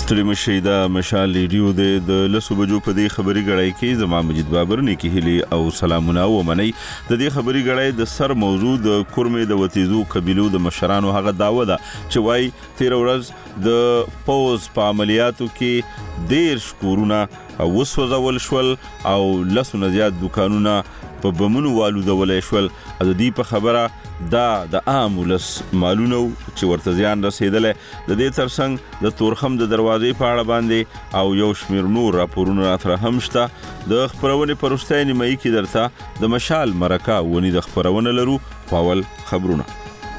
ستړي مشي دا مشال ریډیو د لسو بجو په دې خبري غړای کې زما مجید بابر نیکی هلی او سلامونه و منی د دې خبري غړای د سر موضوع د کورمې د وتیزو قبيلو د مشرانو هغه داوا ده چې وای 13 ورځ د پوز په عملیاتو کې ډیر شکورونه وسوځول شول او لسونه زیات دکانونه په بمونو والودولې شول. د دې په خبره دا د عام ولس مالونو چې ورته زیان رسیدلې د دې ترڅنګ د تورخم د دروازې په اړه باندې او یو شمیر نور راپورونه راته هم شته. د خبرونې پرسته نیمایي کې درته د مشال مرکه ونی د خبرونه لرو. اول خبرونه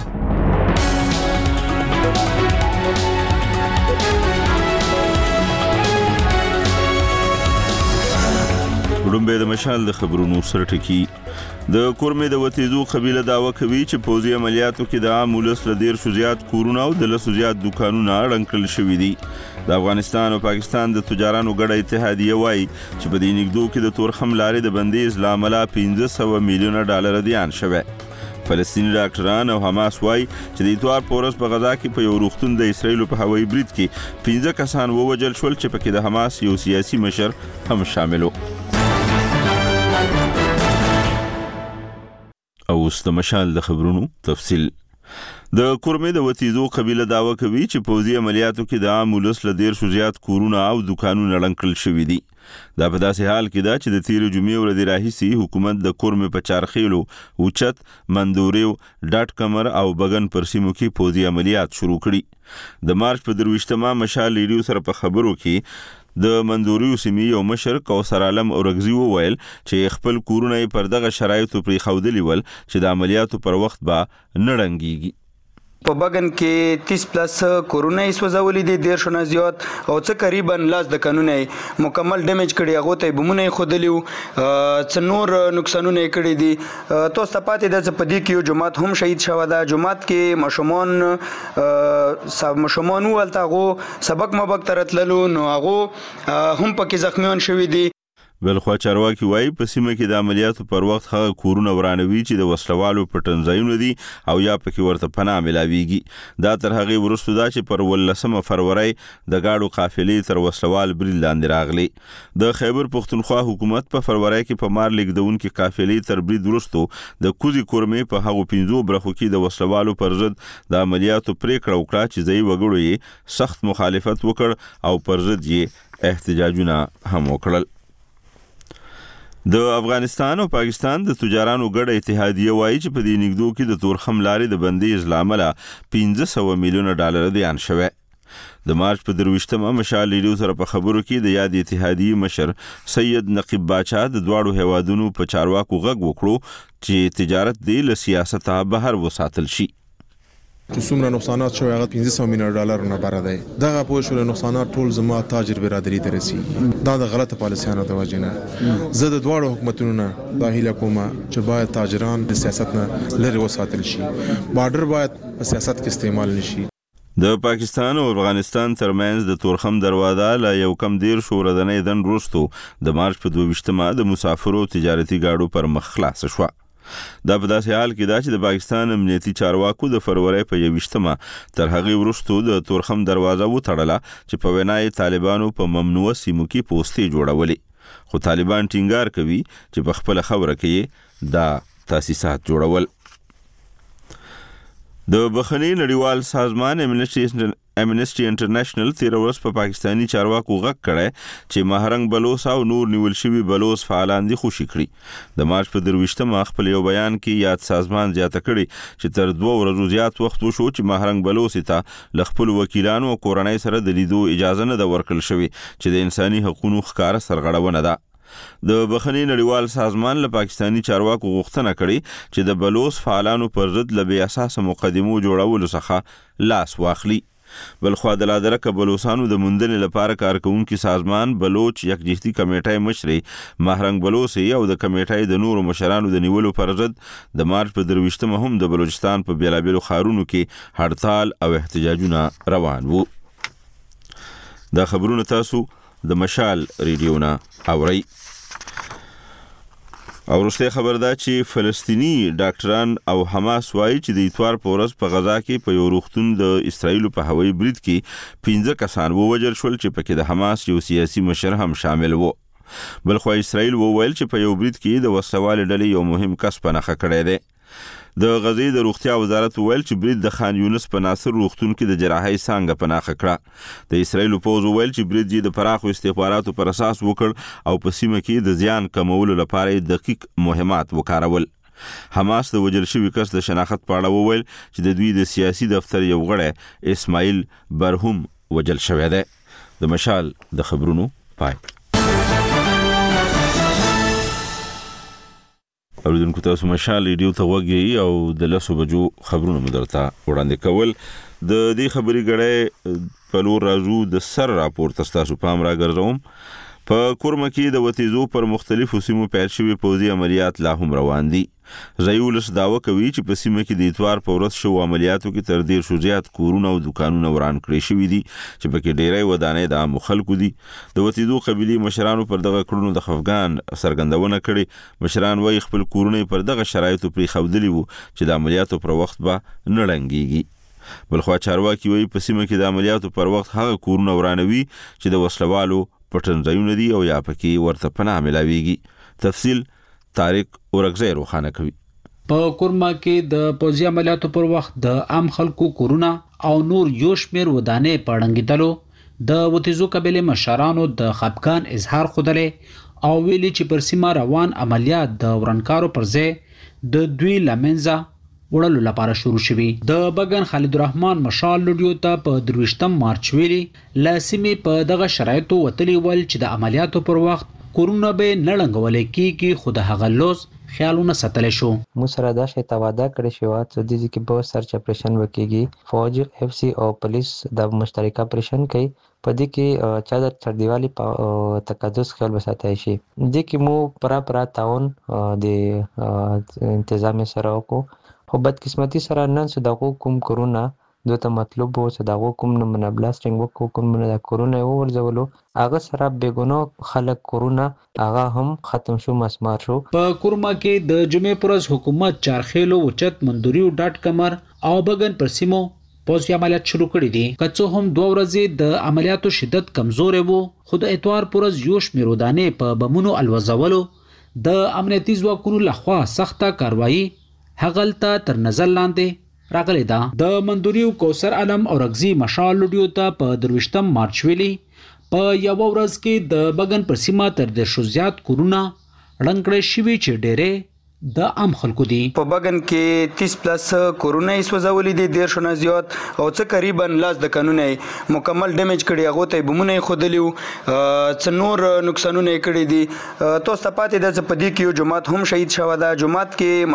وړومبه د مشال د خبرونو سره ټکی. د کورمې د وتیزو قبيله داوا کوي چې پوزي عملیاتو کې د عام ولس له ډیر شو زیات کورونه او د لسو زیات دکانونه رنکل شوې دي. د افغانستان او پاکستان د تجارانو ګډه اتحادیه وایي چې په دې نګدو کې د تورخم لارې د بندیز لامل $500 میلیون زیان شوه. فلسطینی ډاکټران او حماس وایي چې د اتوار پورس په غزا کې په یو روغتون د اسرایل په هوایي برید کې 15 کسان ووجل شول چې پکې د حماس یو سیاسي مشر هم شامل و. او د مشال د خبرونو تفصیل. د کورمې د وتیزو قبيله داوا کوي چې پوزي عملیاتو کې د عام ولس له ډیر شو زیات کورونه او دکانونه رنکل شوې دي. دا په داسې حال کې ده چې د تیر جمعې ورځې راهیسي حکومت د کورمې په چارخیلو اوچت مندوریو ډاټ کمر او بغن پر سیمو کې پوزي عملیات شروع کړي. د مارچ په 23 مشال ریډیو سره په خبرو کې د مندوریو سیمې یو مشر کوثر عالم اورغزي وویل چې خپل کورونه پر دغه شرایطو پرې خودلی ول چې د عملیاتو پر وخت به نړنګيږي. په بغن کې 30+ کورونه سوځولې دي، ډیر شونه زیات او څه تقریبا لاس د قانون مکمل ډیمیج کړي، هغه ته بمونه خودلیو، څه نور نقصانونه کړي دي. تاسو ته پاتې ده چې په دې کې یو جماعت هم شهید شوه. دا جماعت کې مشمون ولته هغه سبق مبق ترتللو نو هغه هم پکې زخمیان شوي دي. بلخوا چارواکي وایي په سیمه کې د عملیاتو پر وخت هغه کورونه ورانوي چې د وسلوالو پټنځایونه دي او یا پکې ورته پناه ملاويږي. دا تر هغه وروسته دا چې پر 18 فروری د گاډو قافلې تر وسلوال برید لاندې راغلي. د خیبر پختونخوا حکومت په فروری کې په مار لیکدونکو قافلې تر برید وروسته د کوزي کورمې په هغو 15 برخو کې د وسلوالو پر ضد د عملیاتو پریکړه وکړه چې ځای وګړو یې سخت مخالفت وکړ او پر ضد یې احتجاجونه هم وکړل. د افغانستان او پاکستان د تجارانو ګډه اتحادیه وایي چې په دې نګدو کې د تورخم لارې د بندیز لامل $500 میلیون زیان شوه. د مارچ په 23 مشال ریډیو سره په خبرو کې د یاد اتحادیه مشر سید نقیب باچا د دواړو هیوادونو په چارواکو غږ وکړو چې تجارت د سیاست بهر وساتل شي. چې څومره نقصانات شوی هغه $500 میلیون نه بره دی. دغه پوه شو نقصانات ټول زما تاجر برادری ته رسي. دا د غلطه پالیسیانو د وجې نه زه د دواړو حکومتونو نه دا هیله کوم چې باید تاجران د سیاست نه لري وساتل شي. بارډر باید په سیاست کې استعمال نشي. د پاکستان او افغانستان ترمنځ د تورخم دروازه لا یو کم ډیر شو ردنې دن وروسته د مارچ په 22 د مسافرو تجارتي گاډو پر مخ خلاص شو. دا په داسې حال کې دا چې د پاکستان امنیتي چارواکو د فروری په 21 تر هغه وروسته د تورخم دروازه وتړله چې په وینای طالبانو په ممنوع سیمو کې پوسټي جوړولې. خو طالبان ټینګار کوي چې په خپل خبره کې دا تاسیسات جوړول. د بخښنې نړیوال سازمان امنسټي انټرنیشنل 13 ورځ په پاکستانی چارواکو غږ کړی چې مهرنګ بلوچ او نور نیول شوي بلوچ فعالان دي خوشي کړي. د مارچ په 23 خپل یو بیان کې یاد سازمان زیاته کړي چې تر 2 ورځې زیات وخت وشو چې مهرنګ بلوچ ته ل خپل وکیلانو او کورنۍ سره د لیدو اجازه نه ورکړل شوې چې د انساني حقوقو ښکار سرغړونه ده. د بخښنې نړیوال سازمان له پاکستانی چارواکو غوښتنه کړې چې د بلوچ فعالانو پر ضد له بې اساسه مقدمو جوړولو څخه لاس واخلي. بلخوا د لادرکه بلوچستانو د موندنې لپاره کارکونکو سازمان بلوچ یکجهتي کمیټه مشري مهرنګ بلوچ او د کمیټې د نورو مشرانو د نیولو پر ضد د مارچ په 23 هم د بلوچستان په بیلابیلو ښارونو کې هړتال او احتجاجونه روان وو. دا خبرونه تاسو د مشال ریډیو نه اورئ. او وروسته خبر ده چې فلسطینی ډاکټران او حماس وایي چې د اتوار په ورځ په غزا کې په یو روغتون د اسرایل په هوایي برید کې 15 کسان ووژل شول چې پکې د حماس یو سیاسي مشر هم شامل وو. بلخو اسرائیل وویل چې په یو برید کې د وسوال ډلې یو مهم کس په نخښه کړی دی. د غزې د روغتیا وزارت وویل چې برید د خان یونس په ناصر روغتون کې د جراحي څانګه په نخښه کړه. د اسرائیل پوځ وویل چې برید یې د پراخو استخباراتو پر اساس وکړ او په سیمه کې د زیان کمولو لپاره دقیق مهمات وکارول. حماس د وژل شوي کس د شناخت په اړه وویل چې د دوی د سیاسي دفتر یو غړی اسماعیل برهم وژل شوی دی. د مشال د خبرونو پای. اوریدونکو تاسو مشال ریډیو ته وګورئ او د 10 بجو خبرونه مدرته وړاندې کول. د دې خبري غړې په لور راځو د سر راپورټ تاسو پام راګرځوم. په کورمه کې د وتیزو پر مختلفو سیمو پیل شوي پوځي عملیات لا هم روان دي. ژایولس داوا کوي چې په سیمه کې د اتوار په ورځ شو عملیاتو کې تر ډیر شو زیات کورونه او دکانونه وران کړی شوي دي چې پکې ډیری ودانې د عام خلکو دي. د وتیزو قبيلي مشرانو پر دغه کړنو د خفګان سرګندونه کړي. مشران وايي خپل کورونه پر دغه شرایطو پرې خودلی وو چې د عملیاتو پر وخت به نه لنګيږي. بلخو چارواکي وايي په سیمه کې د عملیاتو پر وخت هغه کورونه ورانوي چې د وسلوالو پټنځایونه دي او یا پکې ورته پناه ملاويږي. تفصیل طارق اورغزی روخانه کوي. په کورما کې د پوځي عملیاتو پر وخت د عام خلکو کورونه او نور یو شمیر ودانې پړنګیدلو د وتیزو قبیله مشرانو د خپګان اظهار خوده او ویلي چې پر سیمه روان عملیات د ورانکارو پر ځای د دوی لمنځه وړلو لپاره شروع شوي. د بګن خالد الرحمن مشال لډیو ته په 23 مارچ ویلي لاسمې په دغه شرایطو وتلی ول چې د عملیاتو پر وخت کورونه به نړنګول کیږي خو د هغه لوز خیالونه ساتل شو. مو سره دا شی تواده کړی شو چې د دې کې به سرچ اپریشن وکړي. فوج اف سی او پولیس د مشترک اپریشن کوي. په دې کې چادر چردیوالي په تقدس خیال وساتای شي. دې کې مو پرا تعاون د انتظامی سره وکړو. خو بدقسمتي سره نن صدقو کوم کرونا دوته مطلب وو صدقو کوم نمونه بلاستینګ وکړو کوم نه کرونا ورزولو هغه سره بیګونو خلک کرونا هغه هم ختم شو مسمار شو. په کورما کې د جمعې پرز حکومت چارخېلو وچت مندوریو ډاټ کمر او بګن پر سیمو پوځي عملیات شروع کړي دي. کڅو هم 2 ورځې د عملیاتو شدت کمزور وو خو د اتوار پرز یو شمیر ودانې په بمونو الوزولو د امنیتي ځواکونو لخوا سخته کاروایی هغلته تر نظر لاندې راغلی دا. د مندوریو کوثر علم او رغزی مشال لډیو ته په 23 مارچ ویلي په یو ورځ کې د بګن پر سیمه تر 100 زیات کورونه رنګړې شوي چې ډېرې د عام خلکو دي. په بګن کې 30 پلس کورونه سوځولې دي 150 نه زیات او څه تقریبا لاس د قانوني مکمل ډیمیج کړي هغه ته بمونه خودلیو څ نور نقصانونه کړي دي. تاسو ته پاتې د پدې کې یو جماعت هم شهید شوه. دا جماعت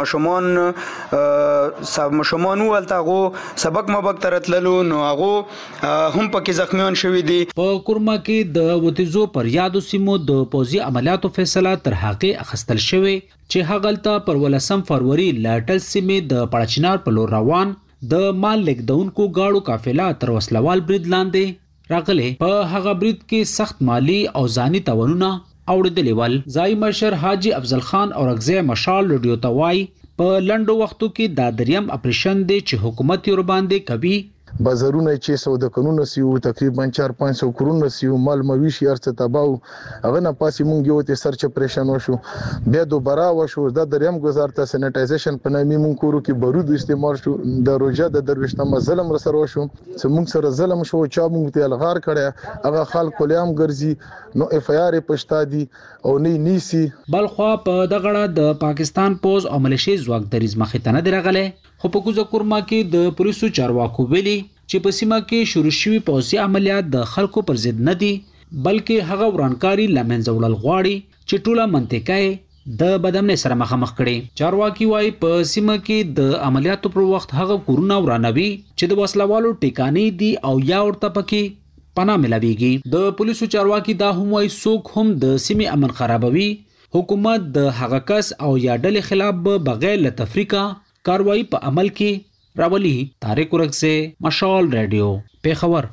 کې مشمون ولتاغو سبق مبک ترتللو نو هغه هم پکې زخمیان شوي دي. په کورما کې د وتیزو پر یادو سیمو د پوځي عملیاتو فیصله تر هغه اخستل شوی چې هغلته پر 18 فروری لاټل سیمې د پړچنار په لور روان د مال لیکدونکو گاړو قافله تر وسلوال برید لاندې راغله. په هغه برید کې سخت مالی او ځاني تاوانونه اوریدلې ول. ځای مشر حاجی افضل خان او رغزی مشال لډیو توای په لندو وختو کې دا دریم اپریشن دی چې حکومت یې ور باندې کوي. بازارونه چې 100 د قانون سیو تقریبا 4-500 کرونه سیو مال مویشي ارڅ تباو هغه نه پاسې مونږ یو ته سرچ اپریشن وشو بیا دوباره وشو د دریم گزار ته سینټایزیشن په نامي مونږ کورو کې بارود استعمال شو د روجا د دروښتمه ظلم رسره وشو چې مونږ سره ظلم شو چا مونږ ته الغار کړي هغه خلک لیام ګرځي نو اف آی آر پښتا دي او نه نیسی. بلخوا په دغه د پاکستان پوز او ملیشي ځواک دریز مخې ته نه درغله. خو په کوزه کورما کې د پولیسو چارواکو ویلي چې په سیمه کې شروع شوي پوځي عملیات د خلکو پر ضد نه دي بلکې هغه ورانکاری لمنځه وړل غواړي چې ټوله منطقه د بدامنۍ سره مخامخ کړي. چارواکي وايي په سیمه کې د عملیاتو پر وخت هغه کورونه ورانوي چې د وسلوالو ټیکانې دي او یا ورته پکې پناه ملاويږي. د پولیسو چارواکي دا هم وايي څوک هم د سیمې امن خرابوي حکومت د هغه کس او یا ډلې خلاف بغیر له تفریقه کاروایی په عمل کې راولي. طارق اورغزی مشال رادیو پیښور.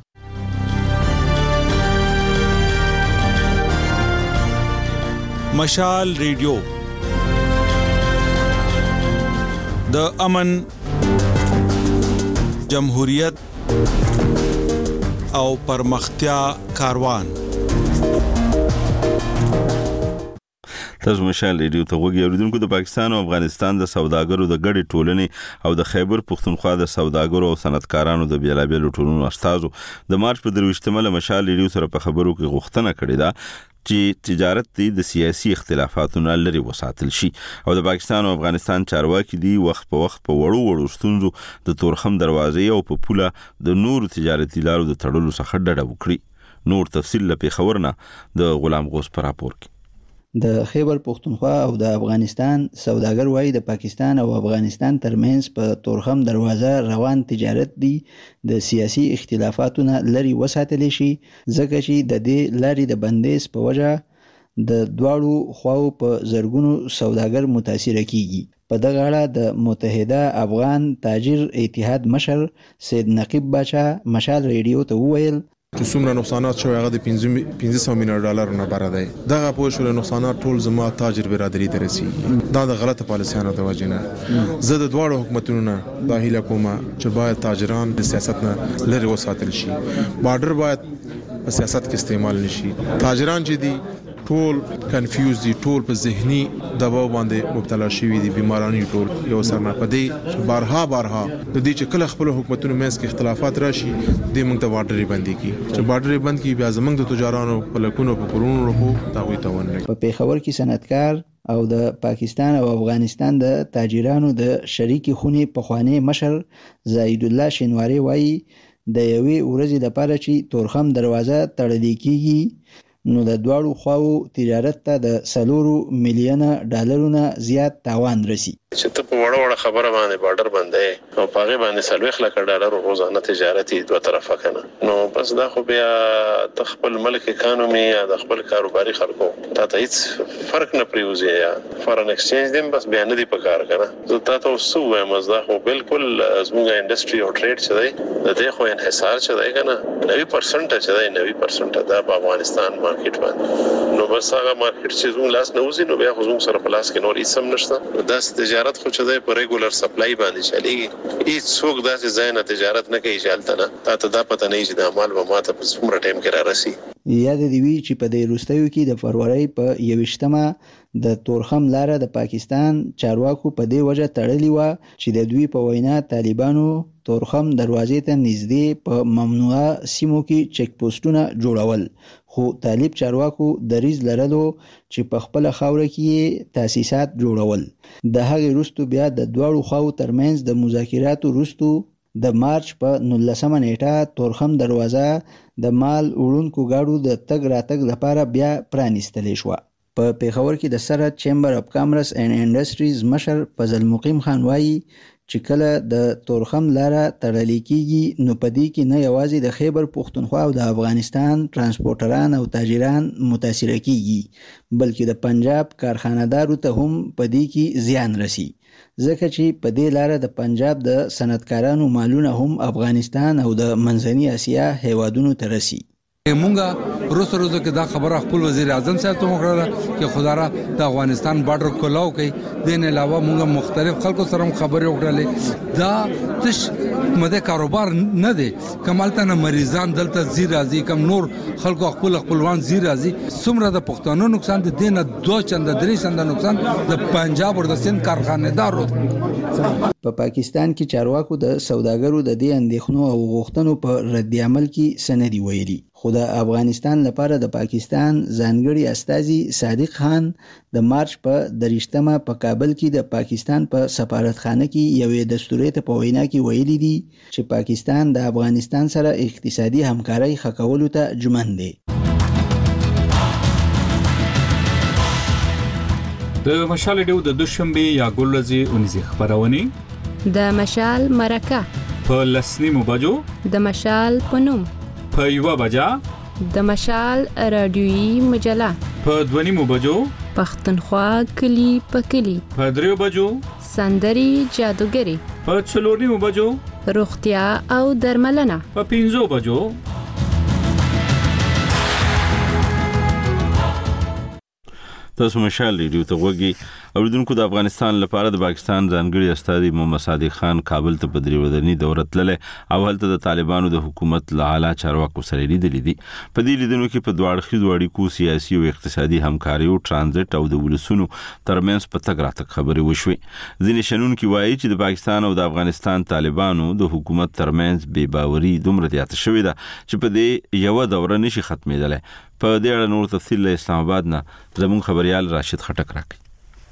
مشال ریډیو د امن، جمهوریت او پرمختیا کاروان. تاسو مشال ریډیو ته وګورئ. اوریدونکو، د پاکستان او افغانستان د سوداګرو د ګډې ټولنې او د خیبر پختونخوا د سوداګرو او صنعتکارانو د بیلابیلو ټولنو استازو د مارچ په 23 مشال ریډیو سره په خبرو کې غوښتنه کړې ده چې تجارت د سیاسي اختلافاتونو لري وساتل شي او د پاکستان او افغانستان چارواکي دی وخت په وړو ستونزو د تورخم دروازې او په پوله د نور تجارتي لارو د تړلو څخه ډډه وکړي. نور تفصیل له خبرنا د غلام غوث پر راپور کې. د خیبر پختونخوا او د افغانستان سوداګر وايي د پاکستان او افغانستان ترمنځ په تورخم دروازه روان تجارت دی د سیاسي اختلافاتونو لري وساتل شي، ځکه چې د دې لارې د بندیز په وجه د دواړو خواو په زرګونو سوداګر متاثر کیږي. په دغه اړه د متحده افغان تاجر اتحاد مشر سید نقیب باچا مشال ریډیو ته وویل چې څومره نقصانات شوی هغه د 500 میلیون ډالر نه بره دی. دغه پوه شو نقصانات ټول زما تاجر برادری ته رسیږي. دا د غلطه پالیسیانو د وجې نه. زه د دواړو حکومتونو نه دا هیله کوم چې باید تاجران د سیاست نه لري وساتل شي. بارډر باید په سیاست کې استعمال نشي. تاجران چې دي ټول کنفیوز دي، ټول په ذهني دباو باندې مبتلا شوي دي، بیمارانی ټول یو سره نه پدې بارها د دې چې کله خپل حکومتونو مېس کې اختلافات راشي د موږ ته واټري بندي کی چې واټري بند کی بیا زمنګ د تجارانو په لکونو په کورونو رکو دا وي تاونه. په پیښور کې صنعتکار او د پاکستان او افغانستان د تاجرانو د شریک خونې په خوانی مشر زاید الله شینواری وایي د یوې ورځې لپاره چې تورخم دروازه تړل کیږي نو د دواړو خواو تجارت ته د 4 میلیونه ډالرونه زیات تاوان رسی. چې ته په وړه خبره باندې بارډر باندې او پاغه باندې 40 لک ډالر روزانه تجارتي دوه طرفه کنه، نو بس دا خو بیا د خپل ملک اکانومي یا د خپل کاروباري خلکو ته هیڅ فرق نه پریوزي یا فارن ایکسچینج دیم بس بیان دی په کار کنه. زه تاسو سو وایم دا خو بالکل زموږه انډستری او ټریډ چې دی د دې خو انحصار چې دی کنه 90% چې دی 90% دا په افغانستان مارکیټ باندې، نو بس هغه مارکیټ چې زموږ لاس نه وزي نو بیا خو زموږ سره په لاس کې نور هیڅ هم نشته. دا تجارت خو چې دی په ریګولر سپلای باندې چلیږي، هیڅ څوک داسې ځای نه تجارت نه کوي چې الته نه تاسو دا پته نه چې د عمل به ماته په څومره ټایم کې را رسي. یاد دی وی چې په دې روستیو کې د فروری په 21مه د تورخم لاره د پاکستان چارواکو په دې وجه تړلې و چې د دوی په وینا طالبانو تورخم دروازې ته نږدې په ممنوعه سیمو کې چک پوسټونه جوړول، خو طالب چارواکو دریز لرلو چې په خپل خاور کې تاسیسات جوړول. د هغې وروسته بیا د دواړو خواو ترمنځ د مذاکراتو وروسته د مارچ په 19 نیټه تورخم دروازه د مال وړونکو گاډو د تګ راتګ لپاره بیا پرانیستلې شو. په پیښور کې د سرحد چیمبر اف کامرس اینڈ انډستریز مشر فضل مقیم خان وایي چې کله د تورخم لاره تړل کیږي نو په دې کې نه یوازې د خیبر پختونخوا او د افغانستان ترانسپورټران او تاجران متاثر کیږي بلکې د پنجاب کارخانه‌دارو ته هم په دې کې زیان رسی، ځکه چې په دې لاره د پنجاب د صنعتکارانو مالونه هم افغانستان او د منځنۍ اسیا هیوادونو ته رسی. مونږه روز کې دا خبره خپل وزیر اعظم صاحب ته وکړه چې خدای را د افغانستان بارډر کولاو کوي. دین علاوه مونږه مختلف خلکو سره خبرې وکړلې. دا تش مده کاروبار نه دی، کمالته نه مریضان دلته زی راځي، کم نور خلکو خپلوان زی راځي. څومره د پښتنو نقصان دي، دینه 2 چنده 3 چنده نقصان د پنجاب او د سند کارخانه‌دارو. په پاکستان کې چارواکو د سوداګرو د دې اندېښنو او غوښتنو په رد عمل کې سندي ویلي، خو د افغانستان لپاره د پاکستان ځانګړي استازي صادق خان د مارچ په 23مه په کابل کې د پاکستان په سفارتخانه کې یوې دستوري ته په وینا کې ویلي دي چې پاکستان د افغانستان سره اقتصادي همکاري خکولو ته ژمن دی. د مشال ډیو د دوشنبه یا ګلزي اونځي خبرونه د مشال مرکه په لسنیمو بجو د مشال پنوم په یو بجا د مشال رادیویي مجله په دونیمو بجو پښتونخوا کلی په کلی په دریو بجو سندري جادوګری په څلورنیمو بجو روغتیا او درملنه په 5 بجو. تاسو مشال ریډیو ته وګورئ. اوریدونکو د افغانستان لپاره د پاکستان ځانګړي استازي محمد صادق خان کابل ته په درې ورځني دوره تللی او هلته د طالبانو د حکومت له اعلی چارواکو سره لیدلي دي. په دې لیدنو کې په دوه اړخیزو اړیکو، سیاسي او اقتصادي همکاریو، ترانزیت او د ولسونو ترمنځ په تګ راتګ خبرې وشوې. ځینې شنونکي وایي چې د پاکستان او د افغانستان طالبانو د حکومت ترمنځ بې باوري دومره زیاته شوې ده چې په دې یوه دوره نشي ختمېدلی. په دې اړه نور تفصیل له اسلام آباد نه زموږ خبريال راشد خټک راکړي.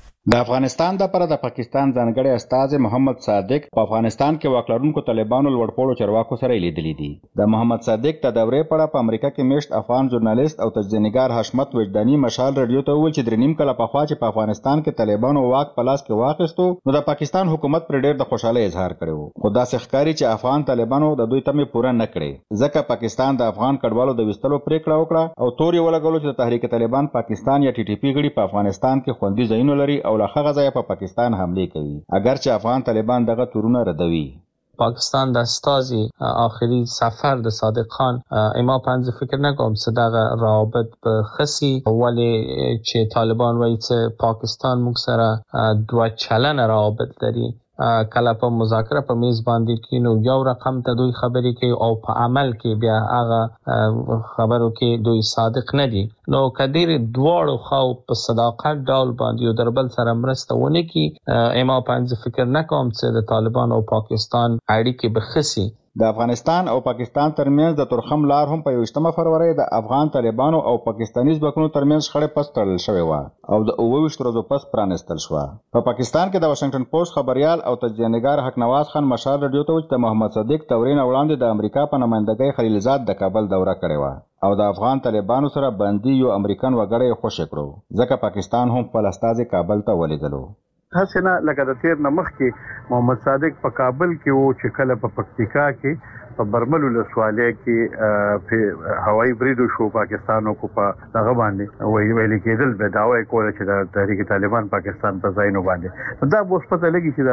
د افغانستان د پر د پاکستان ځانګړي استازي محمد صادق په افغانستان کې واکلرونکو طالبانو لوړپوړو چارواکو سره لیدلي دي. د محمد صادق د دورې په اړه په امریکا کې میشت افغان ژورنالیست او تجزیه‌نګار حشمت وجداني مشال رادیو ته وویل چې درنیم کله پخوا چې په افغانستان کې طالبانو واک په لاس کې واخیستو نو د پاکستان حکومت پر ډېر د خوشحالۍ اظهار کړو، خو داسې ښکاري چې افغان طالبانو د دوی تمې پوره نه کړې، ځکه پاکستان د افغان کډوالو د وستلو پریکړه وکړه او تور یې ولګولو چې د تحریک طالبان پاکستان یا ټي ټي پی غړي په افغانستان کې خوندي ځایونه لري او له هغه ځایه په پاکستان حمله کوي، اگر چې افغان طالبان دغه تورونه ردوي. پاکستان د استازي آخري سفر د صادق خان اما پنځه فکر نکوم صدقه روابط به خسي ولی چې طالبان وایي چې پاکستان موږ سره دوه چلن روابط لري، کله په مذاکره په میز باندې کې نو یو رقم ته دوی خبرې کوي او په عمل کې بیا هغه خبرو کې دوی صادق نه دي. نو کدیر دواړو خو په صداقت ډول باندې یو دربل سره مرسته ونه کی اما پنځه فکر نکوم چې د طالبان او پاکستان اړیکې بخسي. د افغانستان او پاکستان ترمنځ د تورخم لار هم په 28 فروری د افغان طالبانو او پاکستاني ځواکونو ترمنځ خړې پس تړل شوې و او د 28 ورځو پس پرانستل شو. په پاکستان کې د واشنگټن پوسټ خبريال او تجزیه‌نګار حق نواز خان مشال رادیو ته وایي چې محمد صادق تورین وړاندې د امریکا په نمائندګۍ خلیلزاد د کابل دوره کړې و او د افغان طالبانو سره بندي یو امریکن وګړی خوشی کړو، ځکه پاکستان هم خپل استازي کابل ته ولېږلو. حسنه لکه د تیر نمخ کې محمد صادق په کابل کې وو چې کله په پکتیکا کې په برمل ولسوالۍ کې په هوایي بریدو شو پاکستانو کو په هغه باندې ویل کېدل به داوی کوله چې د تحریک طالبان پاکستان په ځای نه باندې دا اوس پته لګي چې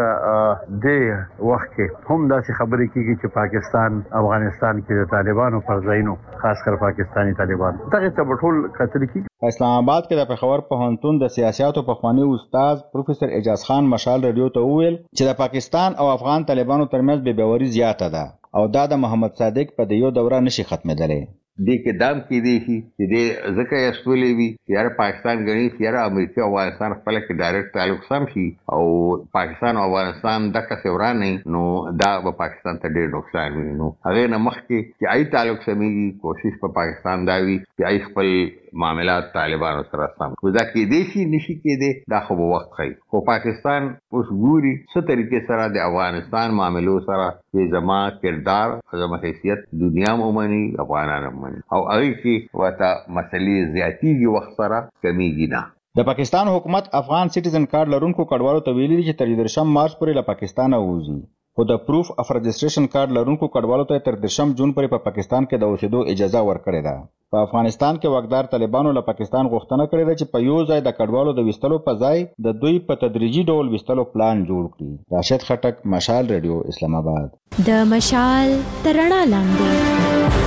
د وخت کې هم داسې خبرې کیږي چې پاکستان افغانستان کې د طالبانو پر ځای نه خاص کر پاکستانی طالبان دغه ته ټول قتل کی. اسلام آباد کې د پېښور پوهنتون د سیاستو پخوانی استاد پروفیسور اعجاز خان مشال رادیو ته وویل چې د پاکستان او افغان طالبانو ترمنځ بې باوري زیاته ده او دا د محمد صادق په یو دوره نشي ختمېدلی. دې کې دام کې دی چې دې ځکه یې استولې وي یاره پاکستان غني یاره امریکا او افغانستان خپل کې ډایرکټ تعلق سم شي او پاکستان او افغانستان دغه څوران نو دا به پاکستان ته ډېر نقصان وي. نو هغه نه مخکې چې آی تعلق سمېږي کوشش په پاکستان دا وي چې آی خپل معاملات طالبانو سره سم ودا کې دي شي نشي کې دي دا خو به وخت خي. خو پاکستان اوس ګوري څه طریقې سره د افغانستان معاملو سره چې زما کردار زما حیثیت دنیا مومني افغانانو او هغه کې وتا مسلې زیاتیږي وخت سره کمیږي نه. د پاکستان حکومت افغان سټیزن کارت لرونکو کډوالو ته ویلي چې تر 13 مارچ پورې له پاکستانه ووځي، خو د پروف اف رجسټریشن کارت لرونکو کډوالو ته تر 13 جون پورې په پاکستان کې د اوسېدو اجازه ورکړې ده. په افغانستان کې واکدار طالبانو له پاکستان غوښتنه کړې ده چې په یو ځای د کډوالو د وستلو په ځای د دوی په تدریجي ډول وستلو پلان جوړ کړي. راشد خټک، مشال رادیو، اسلام آباد. د مشال ترڼا لاندې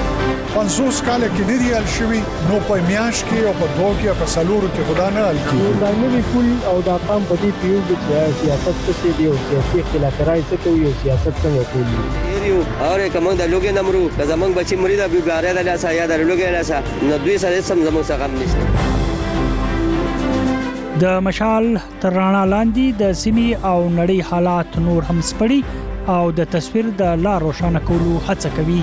50 کال کې ندی ال شوی نو په میاش کې او په دوه کې په سلورو کې خدا نه ال کی دا نه کول او دا قام په دې پیو د سیاست څخه دی او سیاسي خلافکارای څه کوي او سیاست څنګه کوي یو اوره کوم د لوګي نمرو که زمنګ بچی مری د بیګاره د لاسه یا د لوګي لاسه نو دوی سره سم زموږ څخه نشته. د مشال ترڼا لاندې د سیمې او نړۍ حالات نور هم سپړي او د تصویر د لار روښانه کولو هڅه کوي.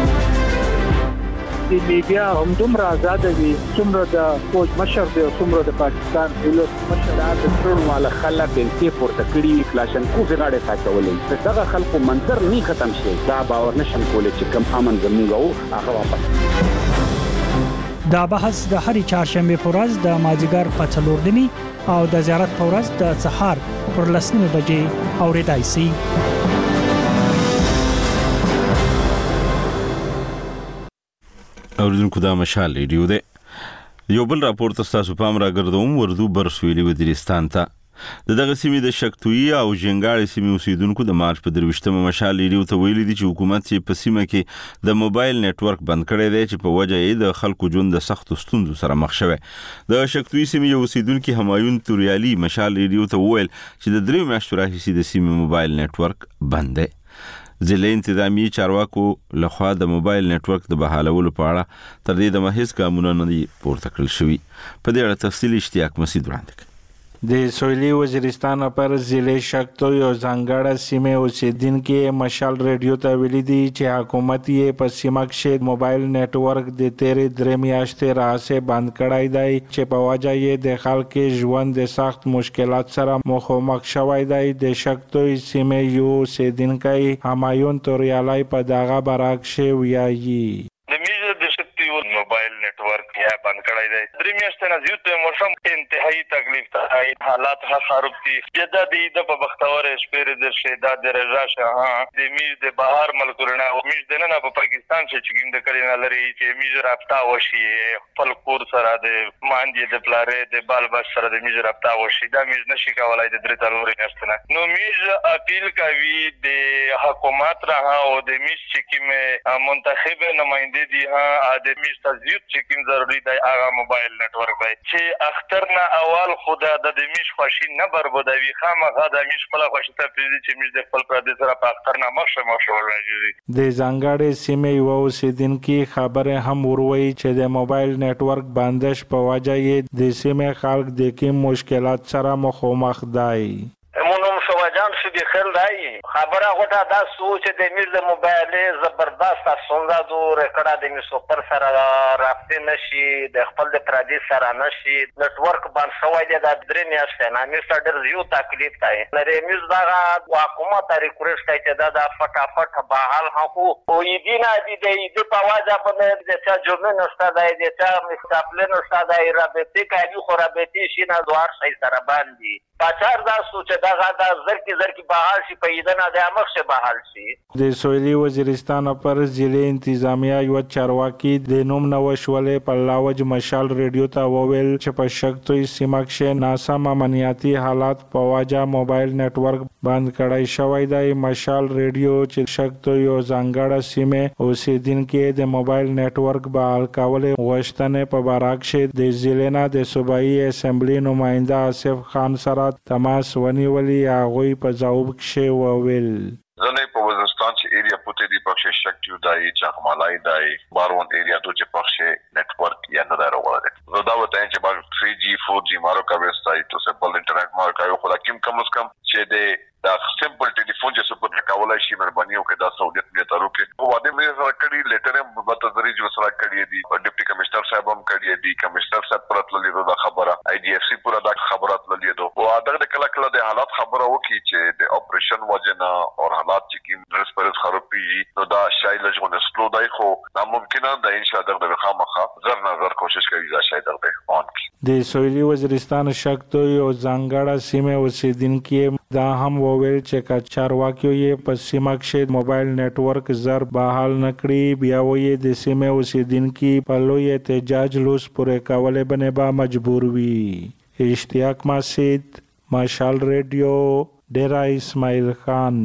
د میډیا هم دومره آزاد وي څومره د فوج مشر دی او څومره د پاکستان ولس مشر د ټول مال خلک په پورته کړي کلاشن کو غاړه ساتولې دغه خلکو منظر نه ختم شي دا باور نشم کولای چې کم امن زموږ او هغه واپس. دا بحث د هرې چهارشنبه په ورځ د مازیګر په 4 دني او د زیارت په ورځ د سحر پر 10 بجې اوریدای شي. اوریدونکو دا مشال ریډیو ده. یو بل راپور تاسو پام راګرځوم وردو برسویلی وزیرستان ته. دغه سیمې د شکتویي او جنګاړي سیمې اوسیدونکو د مارچ په 23 مشال ریډیو ته ویلي دي چې حکومت یې په سیمه کې د موبایل نتورک بند کړی دی چې په وجه یې د خلکو ژوند د سختو ستونزو سره مخ شوی. د شکتویي سیمې یو اوسیدونکي همایون توریالي مشال ریډیو ته وویل چې د 3 میاشتو راهیسې د سیمې موبایل نتورک بند دی. ضلعي انتظامی چارواکو لخوا د موبایل نتورک د بحالولو په اړه تر دې دمه هیڅ ګامونه نه دي پورته کړل شوي. په دې اړه تفصیلي اشتیاق مسعود وړاندې کړي. د سویلي وزیرستان پر ضلع شکتوی او ځانګړه سیمې اوسیدونکي مشال ریډیو ته ویلي دي چې حکومت یې په سیمه کې موبایل نتورک د تیرې 3 میاشتې راهیسې بند کړی دی چې په وجه یې د خلکو ژوند د سخت مشکلات سره مخامخ شوی دی. د شکتوی سیمې یو اوسیدونکی همایون توریالي په دغه برعکس ویایي موبایل نتورک یا بند کړی دی. 3 میاشتې نه زیات موسم انتهایی تکلیف ته حالات خراب دي. جدا دی د په بختور شپیر د شهدا د رضا شاه د میز د بهر ملکونه او میز د نه په پاکستان چې کوم د کړي نه لري چې میز رابطه وشي خپل کور سره د مانځي د پلارې د بال بس سره د میز رابطه وشي دا میز نشي کولای د 3 میاشتې نه. نو میز اپیل کوي د حکومت را او د میز چې کوم منتخب نماینده دي د میز تزیید چې کوم ضروری دی هغه موبایل نتورک دی چې اختر نه اول خدا د میش خوشي نه بربادوي خامخا د میش خپل خوشي ته پریږدي چې میش د خپل پردي سره په اختر نه مخشه راځي. د ځانګړې سیمې یو اوسیدونکي خبره هم وروي چې د موبایل نتورک بندش په وجه یې د سیمې خلک د کوم مشکلات سره مخامخ دي. مونږ سوجان شې خل دی خبره غوټه دا سوچ د میز د موبایل زبردست څنګه دور کړه د میز پر سره رابطه نشي د خپل د پردي سره نشي نتورک باندې شوی دی د 3 میاشتې نه میز ډېر زیات تکلیف دی. لري میز دا حکومت ریکوست کوي چې دا فټافټ بحال هکو او یدینا دي د په واجه باندې د چا جمله نشته دی د چا مستقبل نشته دی رابطه کوي خو رابطه شي نه دوار شي سره باندې پچار دا سوچ دا غدا زرکی بحال شي پیدا د مخشه بحال شي. د سویلي وزیرستان پر ضلع انتظامیه یو چارواکي د نوم نوښولې په لاوج مشال ریډیو ته وویل چې په شکتوی سیمه کې ناسم امنیتي حالات په وجه موبایل نتورک بند کړی شوی دی. مشال ریډیو چې شکتوی او ځانګړه سیمه اوسیدونکي د موبایل نتورک بحال کول غوښتنې په برعکس د ضلع نه د صوبایي اسمبلی نماینده آصف خان سره تماس ونیولي. هغوی په ځواب کې وویل زنه په وزیرستان چې ایریا پته دی پخې شکتیو دای چغمالای دای بارون ایریا ته چې پخې نتورک یا نه راوړل. زه دا وته چې باندې 3G 4G مارو کا وستای ته سمپل انټرنیټ مارو کا یو خو دا کم از کم چې د سمپل ټلیفون چې سپورټ کولای شي مهرباني وکړئ دا سہولت مې ته روکې. او واده مې سره کړی لیټر هم په تدریج سره کړی دی ډیپټي کمشنر صاحب هم کړی دی کمشنر صاحب پر تللی دا خبره IDFC پورا دا خبره تللی دو او دا کله د حالات خبره وکړي چې د اپریشن وجنه او حالات چې کوم رسپرس خرابي نو دا شاید لږونه سلو دی خو ناممکنه ده ان شاء الله د خامخه زر نظر کوشش کوي دا شاید درته اون د سویلي وزیرستان شکتوی او ځانګړه سیمه اوسیدونکي دا هم وویل چې چارواکیو یې په سیمه کې موبایل نتورک زر بحال نکړي بیا وې د سیمه اوسیدونکي په لوی احتجاج لوس پورې کولې باندې با مجبور وي. اشتیاق مسعود مشال ریډیو ډیرا اسماعیل خان.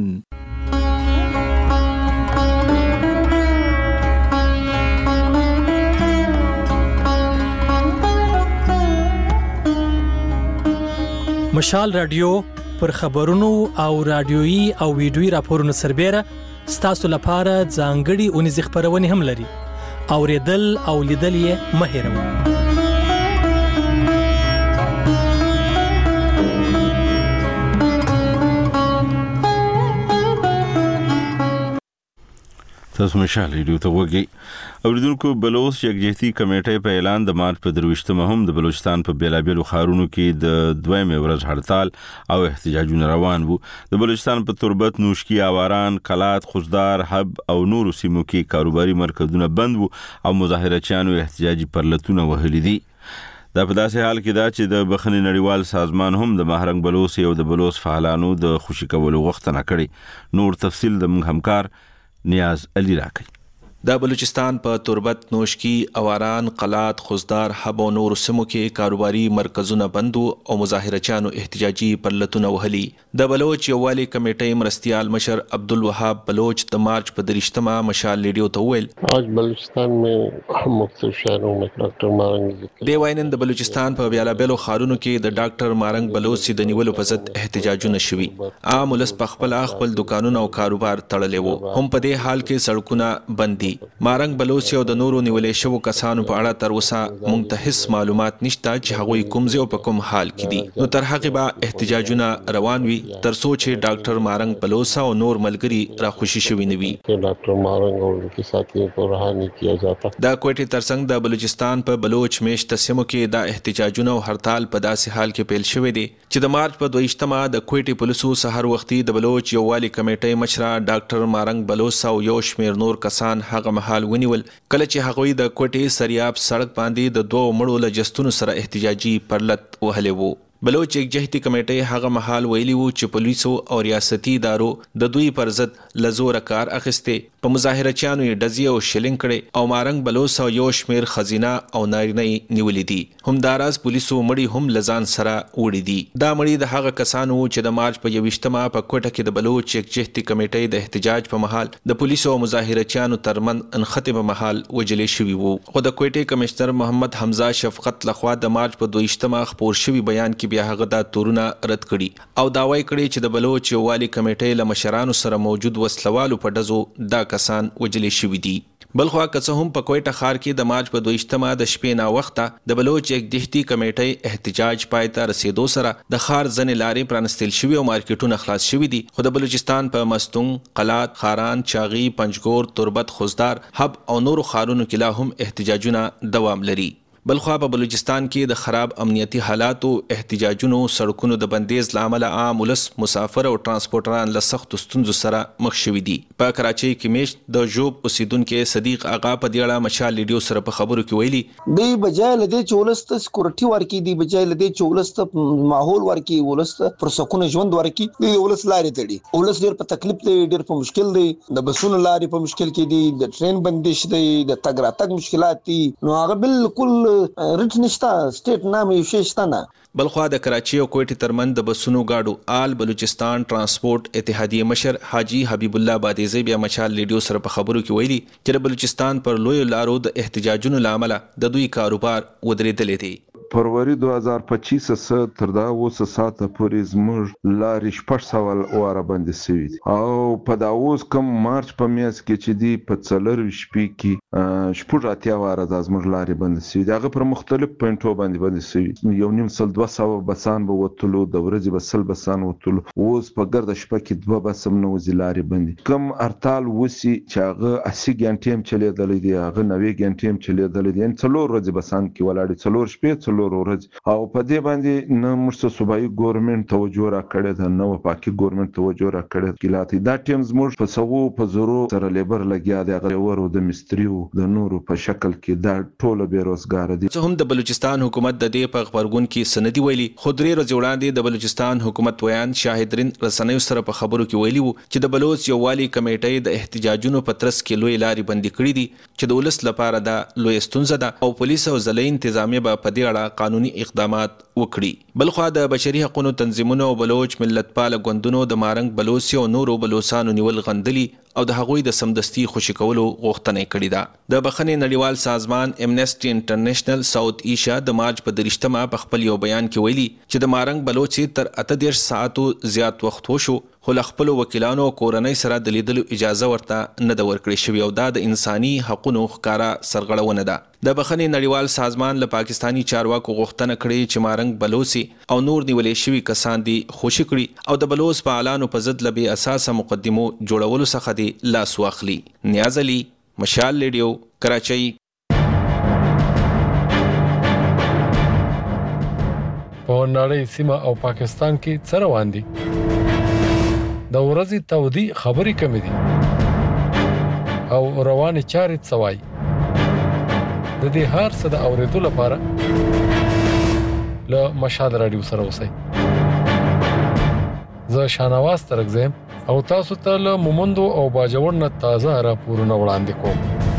مشال رادیو پر خبرونو او رادیويي او ویډیويي راپورونو سربېره ستاسو لپاره ځانګړي اونیزې خبرونه هم لري. اوریدل او لیدل یې مه هېروئ. تاسو مشال ریډیو ته وګورئ. اوریدونکو بلوچ یکجهتي کمیټې په اعلان د مارچ په 23 هم د بلوچستان په بیلابیلو ښارونو کې د 2 ورځ هړتال او احتجاجونه روان وو. د بلوچستان په تربت، نوشکی، آواران، کلات، خوزدار، حب او نورو سیمو کې کاروباري مرکزونه بند وو او مظاهرچیانو احتجاجي پرلتونه وهلي دي. دا په داسې حال کې دا چې د بخښنې نړیوال سازمان هم د مهرنګ بلوچ او د بلوچ فعالانو د خوشي کولو غوښتنه کړې. نور تفصیل د موږ همکار نیاز علي راکړي. د بلوچستان په تربت، نوشکی، اواران، قلات، خوزدار، حب او نور سیمو کې کاروباري مرکزونه بندو او مظاهرچیانو احتجاجي پرلتونه وهلي. د بلوچ یووالي کمیټې مرستیال مشر عبدالوهاب بلوچ د مارچ په 23 مشال ریډیو ته وویل आज بلوچستان में मुख्तलिफ शहरों में डॉक्टर मारंग دی واینن د بلوچستان په بیلابیلو ښارونو کې د ډاکټر مارنګ بلوچ د نیولو په ضد احتجاجونه شوي. عام ولس په خپل دکانونه او کاروبار تړلي وو. هم په دې حال کې سړکونه بند دي. مارنګ بلوچ او د نورو نیولې شوو کسانو په اړه تر اوسه موږ ته هیڅ معلومات نشته چې هغوی کوم ځای او په کوم حال کې دي. نو تر هغه به احتجاجونه روان وي تر څو چې ډاکټر مارنګ بلوچ او نور ملګري راخوشي شوي نه وي. ډاکټر مارنګ او انکي ساتھیوں کو رها نہیں کیا جاتا. د کوټې ترڅنګ د بلوچستان په بلوچ میشت سیمو کې د احتجاجونو او هړتال په داسې حال کې پیل شوی دی چې د مارچ په 22 د کوټې پولیسو سحر وختي د بلوچ یووالي کمیټې مشره ډاکټر مارنګ بلوچ او یو شمیر نور کسان هغه مهال ونیول کله چې هغوی د کوټې سریاب سړک باندې د دوه مړو له جستونو سره احتجاجي پرلت وهلی وو. بلوچ یکجهتي کمیټې هغه مهال ویلي وو چې پولیسو او ریاستي ادارو د دوی پر ضد لزور کار اخیسته. په مظاهرچیانو یې ډزې او شلینګ کړي او مارنګ بلوچ او یو شمیر خزینه او نارینه نیولې دي. همداراز پولیسو مړي هم لزان سره وړي دي. دا مړي د هغه کسانو چې د مارچ په 21 په کوټه کې د بلوچ یکجهتي کمیټې د احتجاج په مهال د پولیسو او مظاهرچیانو ترمن انخته په مهال وجلې شوي وو. خو د کوټې کمشنر محمد حمزه شفقت لخوا د مارچ په 22 خبر شوی بیان کې بیا هغه دا تورونه رد کړي او داوای کړي چې د بلوچ یووالي کمیټې له مشرانو سره موجود وسلوالو په ډزو دا کسان وجلې شوي دي. بلخوا که څه هم په کوټه ښار کې د مارچ په 22 د شپې نا وخته د بلوچ یکجهتي کمیټې احتجاج پای ته رسیدو سره د ښار ځنې لارې پرانستل شوي او مارکیټونه خلاص شوي دي. خو د بلوچستان په مستونګ، قلات، خاران، چاغي، پنجګور، تربت، خوزدار، حب او نورو ښارونو کې لا هم احتجاجونه دوام لري. بلخوا په بلوچستان کې د خراب امنیتي حالاتو، احتجاجونو، سړکونو د بندیز لامل عام ولس، مسافر او ترانسپورټران له سختو ستونزو سره مخ شوي دي. په کراچۍ کې میشت د ژوب اوسیدونکو صدیق آغا په دې اړه مشال ریډیو سره په خبرو کې ویلي دی بجای لدی چولس ته سکیورټي ورکی دی بجای لدی چولس ته ماحول ورکی ولس پر سکون ژوند ورکی دی ولس لارې تړي ولس ډیر په تکلیف دی ډیر په مشکل دی د بسونو لارې په مشکل کې دی د ټرین بندش دی د تګ راتګ مشکلات دي نو هغه بالکل رټ نشتا سټیټ نام یو شی شته نه. بلخوا د کراچۍ او کوټې ترمن د بسونو گاډو آل بلوچستان ترانسپورټ اتحادیه مشر حاجی حبیب الله بادیزی بیا مشال ریډیو سره په خبرو کې ویلي چې د بلوچستان پر لوی لارو د احتجاجونو لامل د دوی کاروبار ودرېدلې دي. فروری 2025 سره تر دا اوسه ساته پورې زموږ لارې 600 واره باندې سوي دي او په دا اوس کوم مارچ په میاشت کې چې دی په 4 شپې کې شپږ اتیا واره د زموږ لارې باندې سوي دي. هغه پر مختلف پوینټو باندې سوي یو نیم سل 200 بسان به وتلو د ورځې به 100 بسان وتلو اوس په ګرد شپه کې 2 بس هم نه وځي لارې باندې کوم ارتال وسی چې هغه 80 غنټې هم چلیدل دي هغه 90 غنټې هم چلیدل دي ان څلور ورځې بسان کې ولاړ څلور شپې ورځ او په دې باندې نه مرسته صوبایي ګورنمنت توجه را کړې ده نو پاکي ګورنمنت توجه را کړې کلاته دا ټیم زموږ په سوو په زورو سره لیبر لګیا دی غوړو د مستریو د نورو په شکل کې دا ټوله بیروزګار دي. زه هم د بلوچستان حکومت د دې په خبرګون کې سندي ویلي خودري ورځ وړاندې د بلوچستان حکومت ویان شاهدرین رسنیو سره په خبرو کې ویلي وو چې د بلوچ یووالي کمیټې د احتجاجونو په ترڅ کې لوی لارې بندي کړې دي چې د ولس لپاره دا لوی ستونزه ده او پولیس او ځلې انتظامیه په دې اړه قانوني اقدامات وکړي. بلخوا د بشري حقوقو تنظیمونو او بلوچ ملتپال غوندونو د مارنګ بلوچ او نورو بلوچستانو نیول غندلي او د هغوی د سمدستي خوشی کولو غوښتنه کړې ده. د بخښنې نړیوال سازمان امنیسټي انټرنیشنل ساوث ایشیا د مارچ په 23 په خپل یو بیان کې ویلي چې د مارنګ بلوچ تر 38 ساعتو زیات وخت وشو خو له خپل وکیلانو او کورنۍ سره د لیدلو اجازه ورته نه ده ورکړې شوې او دا د انساني حقوقو ښکارا سرغړونه ده. د بخښنې نړیوال سازمان له پاکستانی چارواکو غوښتنه کړې چې مارنګ بلوچ او نور نیولې شوي کسان دي خوشي کړي او د بلوچ په اعلانو په ضد لبي اساسه مقدمو جوړولو څخه دي لاس واخلي. نیاز علي، مشال ریډیو، کراچۍ. په نړۍ سیمه او پاکستان کې څه روان دي؟ د ورځې تودي خبرې کمې دي او روانې چارې څه وایي؟ د دې هر څه د اورېدو لپاره له مشال راډیو سره اوسئ. زه شاهنواز ترکزیم او تاسو ته له مومندو او باجوړ نه تازه راپورونه وړاندې کوم.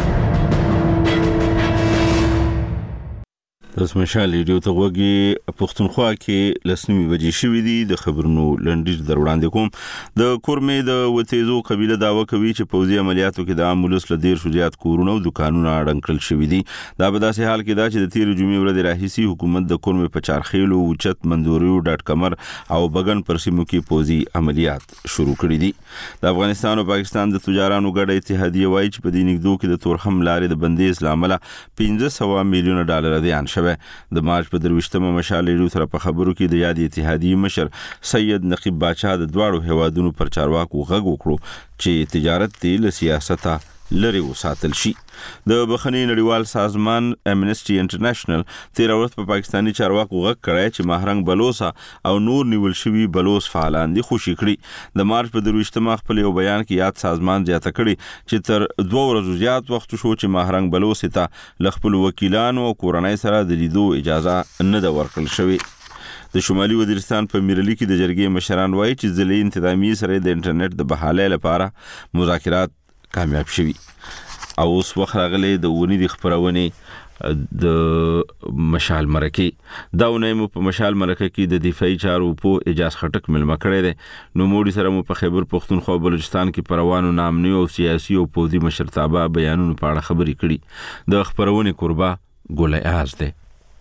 د مشال ریډیو ته وګي پښتونخوا کې لسنوي بجې شوې دي د خبرونو لنډیز در وړاندې کوم. د کورمې د وتیزو قبيله داوا کوي چې پوځي عملیاتو کې د امبولانس له ډیر شجاعت کورونه او دکانونه اړنګ کړل شوې دي. دا په داسې حال کې دا چې د تیر جمعې ورځ راهیسي حکومت د کورمې په چارخیلو اوچت مندوریو ډاټ کمر او بغن پر سیمو کې پوځي عملیات شروع کړي دي. د افغانستان او پاکستان د تجارانو ګډه اتحادیه وایي چې په دې نګدو کې د تورخم لارې د بندیز لامل 1500 میلیون ډالر زیان شوی. د مارچ په 23مه مشال ریډیو سره په خبرو کې د یادې اتحادیې مشر سید نقیب باچا د دواړو هوادونو پر چارواکو غږ وکړو چې تجارت له سیاسته لري وساتل شي. د بخښنې نړیوال سازمان امنسټي انټرنیشنل تیر ورځ په پاکستاني چارواکو غږ کړی چې ماهرنګ بلوسا او نور نیول شوي بلوس فعالان دي خوشي کړي. د مارچ په 23مه خپل یو بیان کې یاد سازمان زیاته کړي چې تر 2 ورځې زیات وخت شو چې ماهرنګ بلوس ته ل خپل وکیلانو او کورنۍ سره د لیدو اجازه نه ده ورکړل شوې. د شمالي وزیرستان په میرلی کې د جرګې مشران وایي چې ځلې انتظامی سره د انټرنیټ د بحالۍ لپاره مذاکرات کامیاب شوي. او اوس وخت راغلی د ونې د خبرونې د مشال مرکه دا ونې په مشال مرکه کې د دفاعي چارو په اجازه خټک ملما کړی دی. نو موږ سره مو په خیبر پختونخوا او بلوچستان کې پروانو نامنی او سیاسي او پوځي مشرتابه بیانونو په اړه خبرې کړي. د خبرونې قربا ګل اعز دی.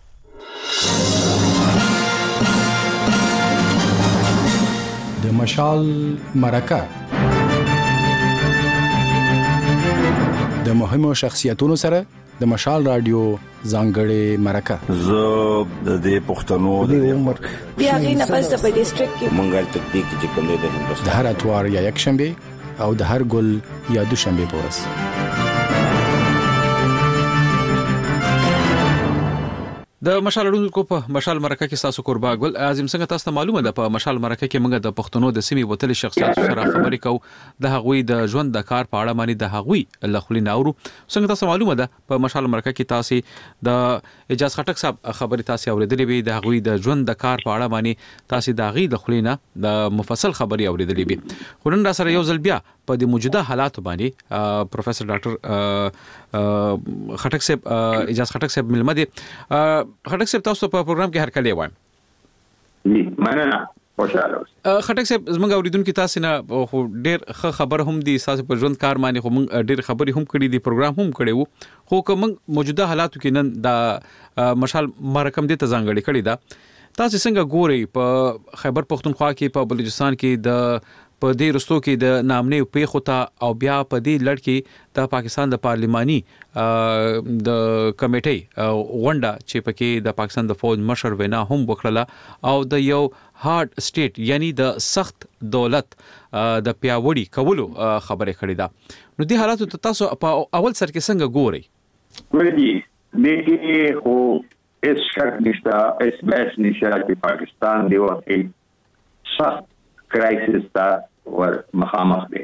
د مشال مرکه د مهمو شخصیتونو سره د مشال رادیو ځانګړې مرکه. زه د دې پښتنو د عمر بیا غي نه پس د ډیسټریکټ کې منګل تکتیک چې کوم دی د هندوستان د هر اتوار یا یک شنبه او د هر ګل یا دوشنبه پورس. د مشال لرونکو په مشال مرکه کې تاسو قربا ګل اعظم څنګه تاسو معلومه ده په مشال مرکه کې موږ د پښتنو د سیمې وتل شخصیت سره خبرې کوو د هغوی د ژوند د کار په اړه باندې د هغوی لخلي ناورو. څنګه تاسو معلومه ده په مشال مرکه کې تاسو د اجازه خټک صاحب خبرې تاسو اوریدلې وي د هغوی د ژوند د کار په اړه باندې تاسو د غي لخلي نه د مفصل خبرې اوریدلې وي. خو نن را سره یو ځل بیا په د موجوده حالات باندې پروفیسور ډاکټر خټک صاحب اجازه خټک صاحب ملمه دي. خټک صاحب تاسو په پروګرام کې هر کله وایم. جی مننه خوشاله. خټک صاحب زموږ اوریدونکو تاسو نه خو ډېر خبر هم دي تاسو په ژوند کار باندې خو موږ ډېر خبرې هم کړې دي پروګرام هم کړی وو خو کوم موجوده حالاتو کې نن د مشال مرکم دي ته ځانګړي کړی دا تاسو څنګه ګوري په خیبر پختونخوا کې په بلوچستان کې د په دې رستو کې د نامنې پیښو ته او بیا په دې لړ کې د پاکستان د پارلماني د کمیټې غونډه چې پکې د پاکستان د فوج مشر وینا هم وکړه او د یو هارد سټیټ یعنی د سخت دولت د پیاوړي کولو خبره کړې ده. نو دې حالاتو ته تاسو په اول سر کې څنګه ګورئ؟ ګورئ دې خو اس شک نشته اس بحث نشته چې پاکستان دی واقعي سخت کرایسس تا ور مخامخ دی.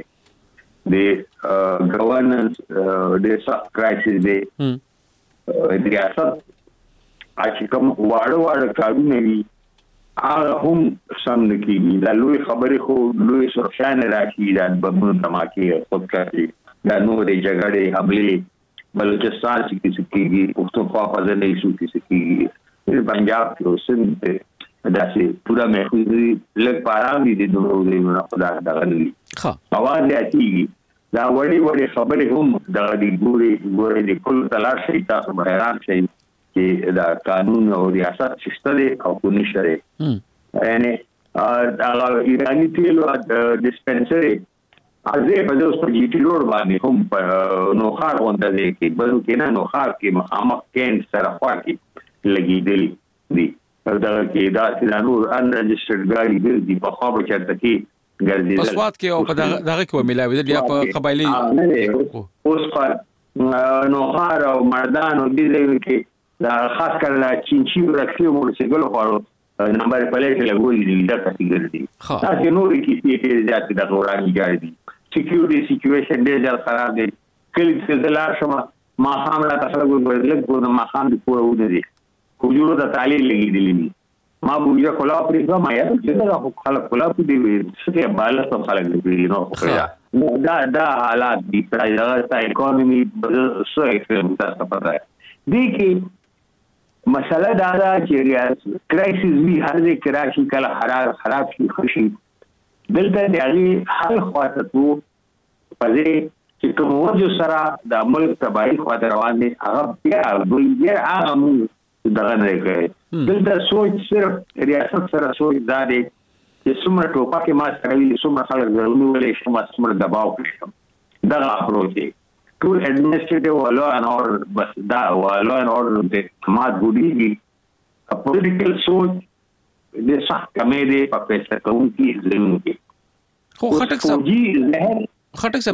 د گورننس د سخت کرایسس دی. ریاست چې کوم واړه کارونه وي هغه هم سم نه کیږي. دا لوی خبرې خو لوی سرخانه راکړي دا بمونو دماکي خودکاري دا نورې جګړې حملې بلوچستان کې کیږي پښتونخوا په ځای نه شو کیږي پنجاب کې سند داسې پورا محفوظي لږ پارام دي د نورو نه خدا دغلي اواز یاتي دا وړي خبرې هم د ګوري د کل تلاش شي تاسو حیران شئ چې دا قانون او ریاست شته دي او کو نشته یعنی دا ایرانی تیل او ډیسپنسري ازه په دې په جی ټی روډ باندې هم نو خار وانده دي کې بل کې نه نو خار کې مخامخ کین سره خوا کې لګیدلی دي دا کې دا چې نور ان رجسترډ ګاډي ګرځي په خوا به چرته کې ګرځي په سواد کې او په دغه کې ملاوي یا په قبایلی اوس په نو خار او مردان او دې کې دا خاص کر لا چینچی ورکسي موټرسایکل خورو نمبر پلیټ لګولې دي دا څه ګرځي تاسو نور کې زیات د غوراني ګاډي سکیورټي سچويشن ډېر خراب دي کله چې دلار شمه ما حمله تاسو ګورل ګورم ما خام دي پوره ودی کوجو د تعلیل لګیدلې ما بوجا کولا پرې ما یا چې دا خلک کولا پرې څه بالا څه خلک دي نو خو دا حالات دي پرای دا اکانومي څه ایفکټ تاسو پته دي کې مسله دا ده چې کرایسس وی هر ځای کې راشي کله خراب شي خوشي دلته د هغې حل خواته تو پدې چې کوم وجه سره د ملک تباهي خواته روان دي هغه بیا هغه موږ دغه نه کوي دلته سوچ صرف ریاست سره سوچ دا دی چې څومره ټوپکې ما سره وي څومره خلک ضروري ویلی شم څومره دباو کړی شم دغه اپروچ دی ټول ایڈمنسټریټیو لا اینڈ اورډر بس دا لا اینڈ اورډر د اعتماد ګډېږي پولیټیکل سوچ د سخت کمې دی په پیسه کوونکي ځینو کې خو خټک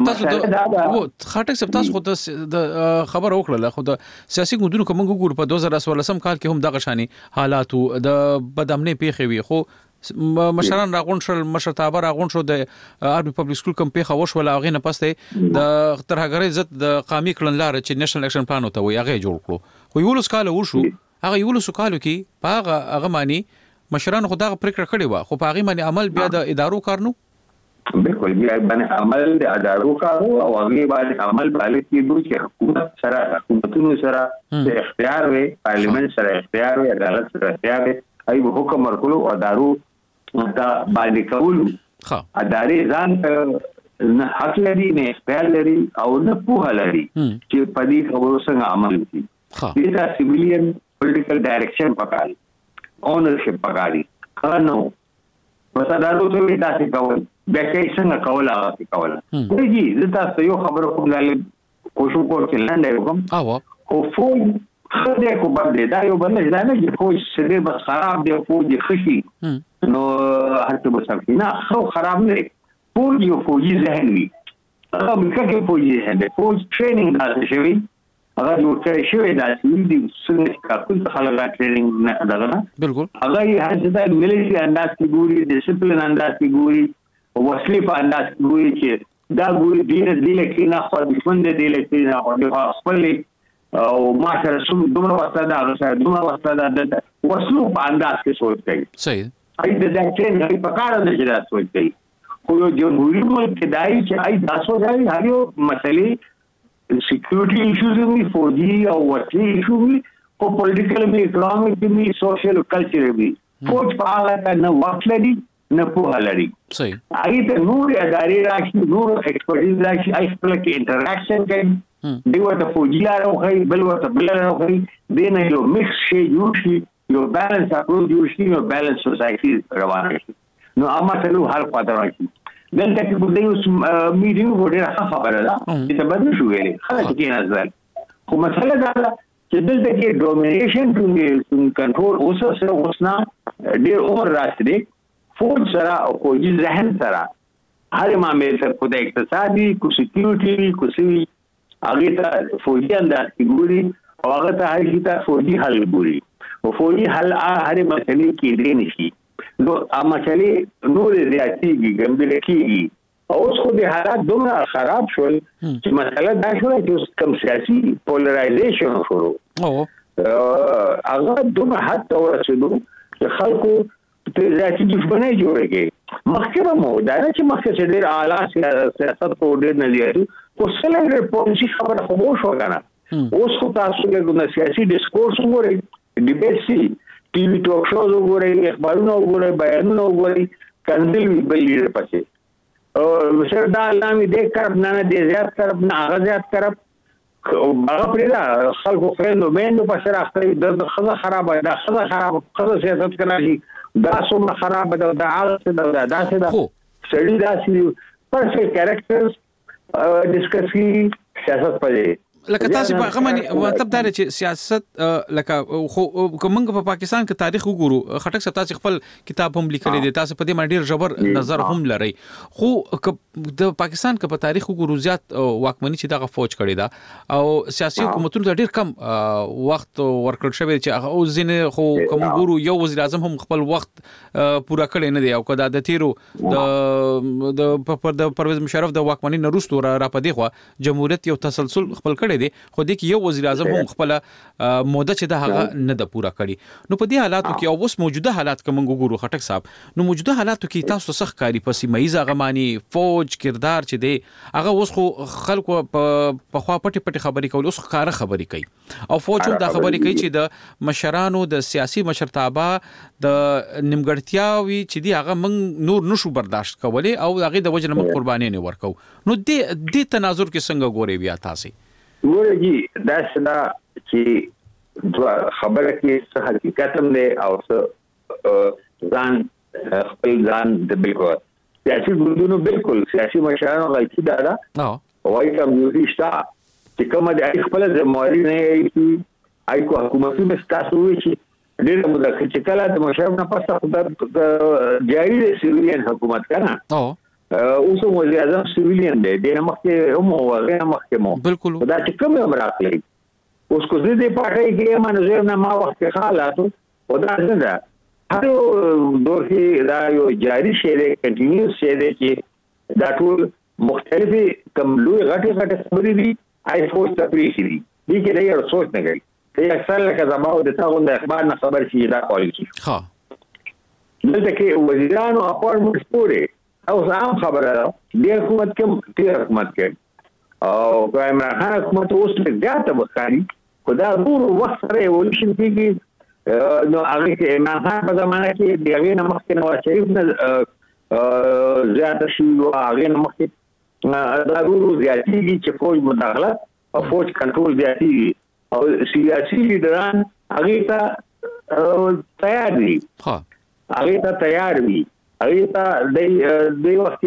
صاحب تاسو د خبر وکړه خو د سیاسي ګوندونو کوم ګور په 2016 کال کې هم دغه شانی حالاتو د بدامنۍ پیښې وي خو مشران راغون شول مشرتابه راغون شو د آرمي پبلک سکول کم پیښه وشول هغه نه پسته د ترهګرۍ ضد د قومي کړنلار چې نېشنل اکشن پلان وته وي هغه جوړ کړو خو یو لسکاله وشو هغه یو لسکاله کې هغه معنی مشران خو دا پریکړه کړې و خو هغه معنی عمل بیا د ادارو کارنو بالکل بیا باندې عمل د ادارو کارو او هغه باندې عمل باندې کېدو چې حکومتونو سره د اختیار وي پارلیمنت سره اختیار وي عدالت سره اختیار وي ای حکم ورکړو او ادارو دا باندې کولو ادارې ځان نه حق لري نه اختیار لري او نه پوهه لري چې په دې خبرو څنګه عمل وکړي دا سیویلین پولیټیکل ډایرکشن پکاري اونرشپ پکاري نو پس ادارو ته وی تاسو کول بیا کې څنګه کول هغه کول وایي زه تاسو یو خبره کوم لاله کوشش کوم چې لاندې وکم او فوج خدای کو باندې دا یو باندې دا نه چې فوج سره بس خراب دی فوج خشي نو هرته بس نه خو خراب نه فوج یو فوجي ذهن وي هغه مکه فوجي ذهن دی فوج ټریننګ دا شوی هغه یو څه شوی دا چې د سنت کا ټول خلک ټریننګ نه دغه بالکل هغه یې هڅه د ملي انداز کې ګوري ډیسپلین انداز کې ګوري او وسلې په انداز کې ګوري چې دا ګوري دې لکه نه خو دښمن دې لکه نه خو خپل او ما سره څوم دومره واسطه دا غوښه دومره واسطه دا وسلو په انداز کې سوچ کوي صحیح اې د ځکه نه په کار نه جدا سوچ کوي خو یو جمهوریت ملک کې دای چې اې تاسو ځای هر یو مسلې سکیورټي ایشوز وي فوجي او وسلې ایشوز وي او پولیټیکل وي اکونومیک وي سوشل کلچر وي فوج په هغه نه وخت لري نه په لري صحیح اې ته نور ادارې راشي نور ایکسپرټیز راشي اې خپل کې انټراکشن کوي دیو ته فوجي لارو کوي بل ورته بل لارو کوي دینه یو میکس شي جوړ شي یو بیلنس اپروچ جوړ شي یو بیلنس سوسایټي روانه شي نو اما ته هر خاطر راځي دلته کې په دې میټینګ وړه خبره ده چې تبدل شو ویلي خلک کې نظر خو مسله دا چې دلته کې ډومینیشن ټول کنټرول اوسنا ډیر اوور راځي فوج سره او فوجي ذهن سره هر معاملې سره کو د اقتصادي کو سکیورټي کو سوي هغه ته فوجي انداز کې ګوري او هغه ته هغه ته فوجي حل ګوري او فوجي حل هر مسلې کې دی نشي نو اما مسلې نور زیاتېږي ګمبل کېږي او اوس خو د حالات دومره خراب شول چې مسله دا شوه چې کوم سیاسي پولرایزیشن شروع هغه دومره حد ته ورسېدو چې خلکو ته ذاتي دښمنۍ جوړېږي مخکې مو دا نه چې مخکې چې ډېر اعلی سیاست په ډېر نه دی خو سلنډر پالیسي خبره خو وشو کنه اوس خو تاسو له سیاسي ډیسکورس وګورئ ډیبیټ سي ټي وي ټاک شوز وګورئ اخبارونه وګورئ بیانونه وګورئ کندل وی بل لري پسې او مشر دا علامه دې کار نه دې زیات طرف نه هغه زیات طرف هغه پرې خلکو فرندو مېندو په سره اخلي د خزه خراب ده خزه خراب خزه سیاست کوي دا څومره خراب ده دا هغه دا څه ده سړي دا چې پرفیکټ کریکټرز ډیسکسي سیاست پدې لکه تاسو په غمني مطلب دا چې سیاست لکه خو کومنګ په پاکستان کې تاریخ وګورو خټک صاحب تاسو خپل کتاب هم لیکلی دی تاسو په دې باندې ډیر جبر نظر هم لري خو د پاکستان کې په تاریخ وګورو زیات واکمنۍ چې دغه فوج کړی دا او سیاسي حکومتونو ته ډیر کم وخت ورکړل شوی چې هغه ځینې خو کوم ګورو یو وزیر اعظم هم خپل وخت پورا کړی نه دی او کدا د تیرو د پرویز مشرف د واکمنۍ نه وروسته را پدې خو جمهوریت یو تسلسل خپل کړی دی خو د یو وزیر اعظم هم خپل موده چې د هغه نه د پوره کړي نو په دې حالاتو کې او اوس موجوده حالات کوم ګورو خټک صاحب نو موجوده حالاتو کې تاسو سخت کاری په سیمایي ځغمانی فوج کردار چې دی هغه اوس خو خلکو په خوا پټي خبرې کول اوس ښکاره خبرې کوي او فوج هم دا خبرې کوي چې د مشرانو د سیاسي مشرتابه د نیمګړتیاوي چې دی هغه موږ نور نشو برداشت کولای او هغه د وجه موږ قرباني نه ورکو نو د تناظر کې څنګه ګوري بیا تاسو ګوري دا څنګه چې خبره کې څه حقیقت هم دی او څه ځان خپل ځان د بالکل سیاسي ګوندونو بالکل سیاسي مشرانو غلطي ده وایي کمزوري شته چې کومه د خپل ځمواري نه ای کو حکومتي مستاسو چې ډېر موده چې کله د مشرانو نه پاسه جاري د سیویلین حکومت کنه اوس وزیر اعظم سیویلین دی د مخکې هم هغه مخکې مو بالکل دا چې کوم امر راغلی اوس کو دې پټای کې منځ نه ما وخت حالاتو او دا څنګه هر دور کې دا یو جاري شی دی کنټینیوس شی دی چې دا ټول مختلفي کوم لوی غټه خبرې دي آی فورس تفریح دي دي کې یو سوچ نه کوي ته اکثر لکه زماو د تاغون د اخبار نه خبر شي دا کولی شي ها دلته کې وزیرانو اپارټمنټ پورې او عام خبره ده د حکومت کې او عمران خان حکومت اوس زیاته وکړي خدا ډور وخت سره ایولوشن کېږي نو هغه کې عمران خان په زمانه کې د هغې نه مخکې نواز شریف نه زیاته شي او هغې نه مخکې دا ډور زیاتېږي چې فوج مداخله او فوج کنټرول زیاتېږي او سیاسي لیډران هغه ته تیار دي هغه ته تیار وي هغه ته د وخت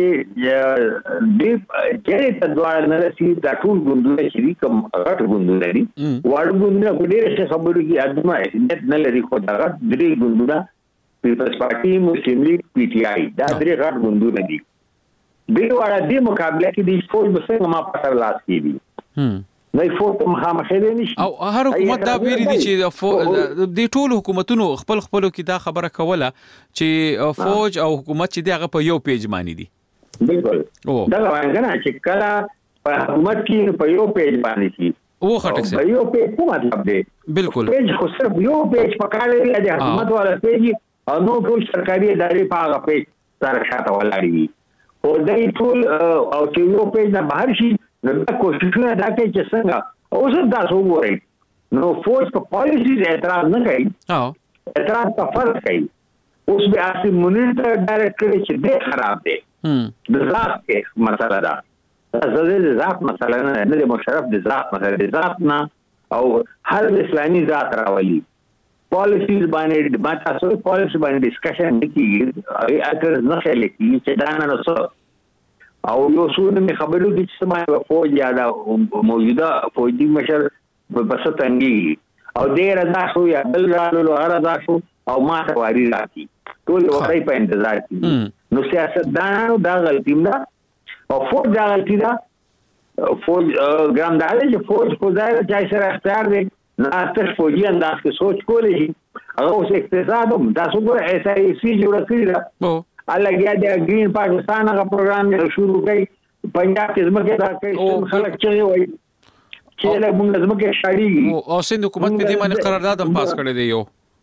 د چې ته دوار نه رسي دا ټول ګوندونه چې کوم غټ ګوندونه دي واړه ګوندونه په ډېر څه خبرو کې ادمه هیڅ نه لري خو دا غټ درې ګوندونه پیپلز پارټي مسلم لیگ پی ټی آی دا درې غټ ګوندونه دي د واړه د مقابله کې د فوج بسنګ ما پاتر لاس کیږي نه فوج مخامخ دی نشي او هر حکومت دا ویری دي چې د ټول حکومتونو خپل کې دا خبره کوله چې فوج او حکومت چې دغه په یو پیج باندې دي بالکل دا څنګه چې کله په حکومت کې په یو پیج باندې شي او خټک سي په یو پیج څه مطلب دی بالکل پیج خو صرف یو پیج پکاره دی د حکومت والا پیج او نو ټول سرکاري ادارې په هغه پیج سره شاته ولاړ وي او دای ټول او چې یو پیج نه بهر شي نو دا کوششونه دا کوي چې څنګه اوس دا وګورئ نو فوج په پالیسیز اعتراض نه کوي اعتراض په فرض کوي اوس به اسی مونیټر ډایرکټر چې د خراب دی د ذات کې مسله ده د ذات مسله نه د مشرف د ذات مسله د ذات نه او هر اسلامي ذات راولي پالیسیز باندې ما تاسو پالیسی باندې ډسکشن نکړي اگر نه خلک چې دا نه نو او یو څونه می خبرو دي چې سمای فوج یاده موجوده فوجي مشر بس تنګي او ډیر رضا شو یا بل رالو رضا شو او ما ته واری راځي ټول وخت په انتظار دي نو سیاستدانانو دا غلطی ده او فوج دا غلطی ده فوج ګرامدار چې فوج کو ځای ځای سره اختیار دی نه تاسو فوجي انداز کې سوچ کولی هغه اوس اقتصاد هم دا څنګه ایس ای سی جوړ کړی ده الګیا د گرین پاکستان هغه پروګرام شروع کړي پنجاب کې زمکه دا کوي خلک چې وایي چې له موږ زمکه شاړي او سند حکومت په دې باندې قرارداد هم پاس کړی دی یو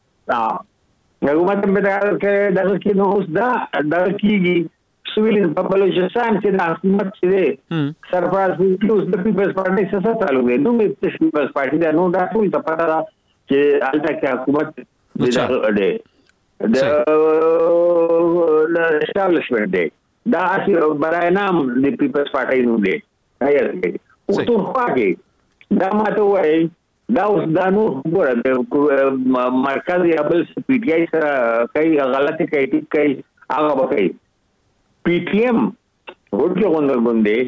حکومت په دا کې نو اوس دا کیږي سویل په بلوچستان کې د حکومت چې دی سرپرست د پیپلز پارټي سره تعلق دی نو د پیپلز پارټي دا نو دا ټول ته پته ده چې الته کې حکومت دی د اسټابلیشمنت دی دا اسی برای نام د پیپلز پارټي نو دی او ټول خواږي دا ماته وایي دا اوس دا نو ګوره مرکز یا بل پی ټی آی سره کوي غلطي کوي هغه به کوي پی ټی ایم ورته غونډه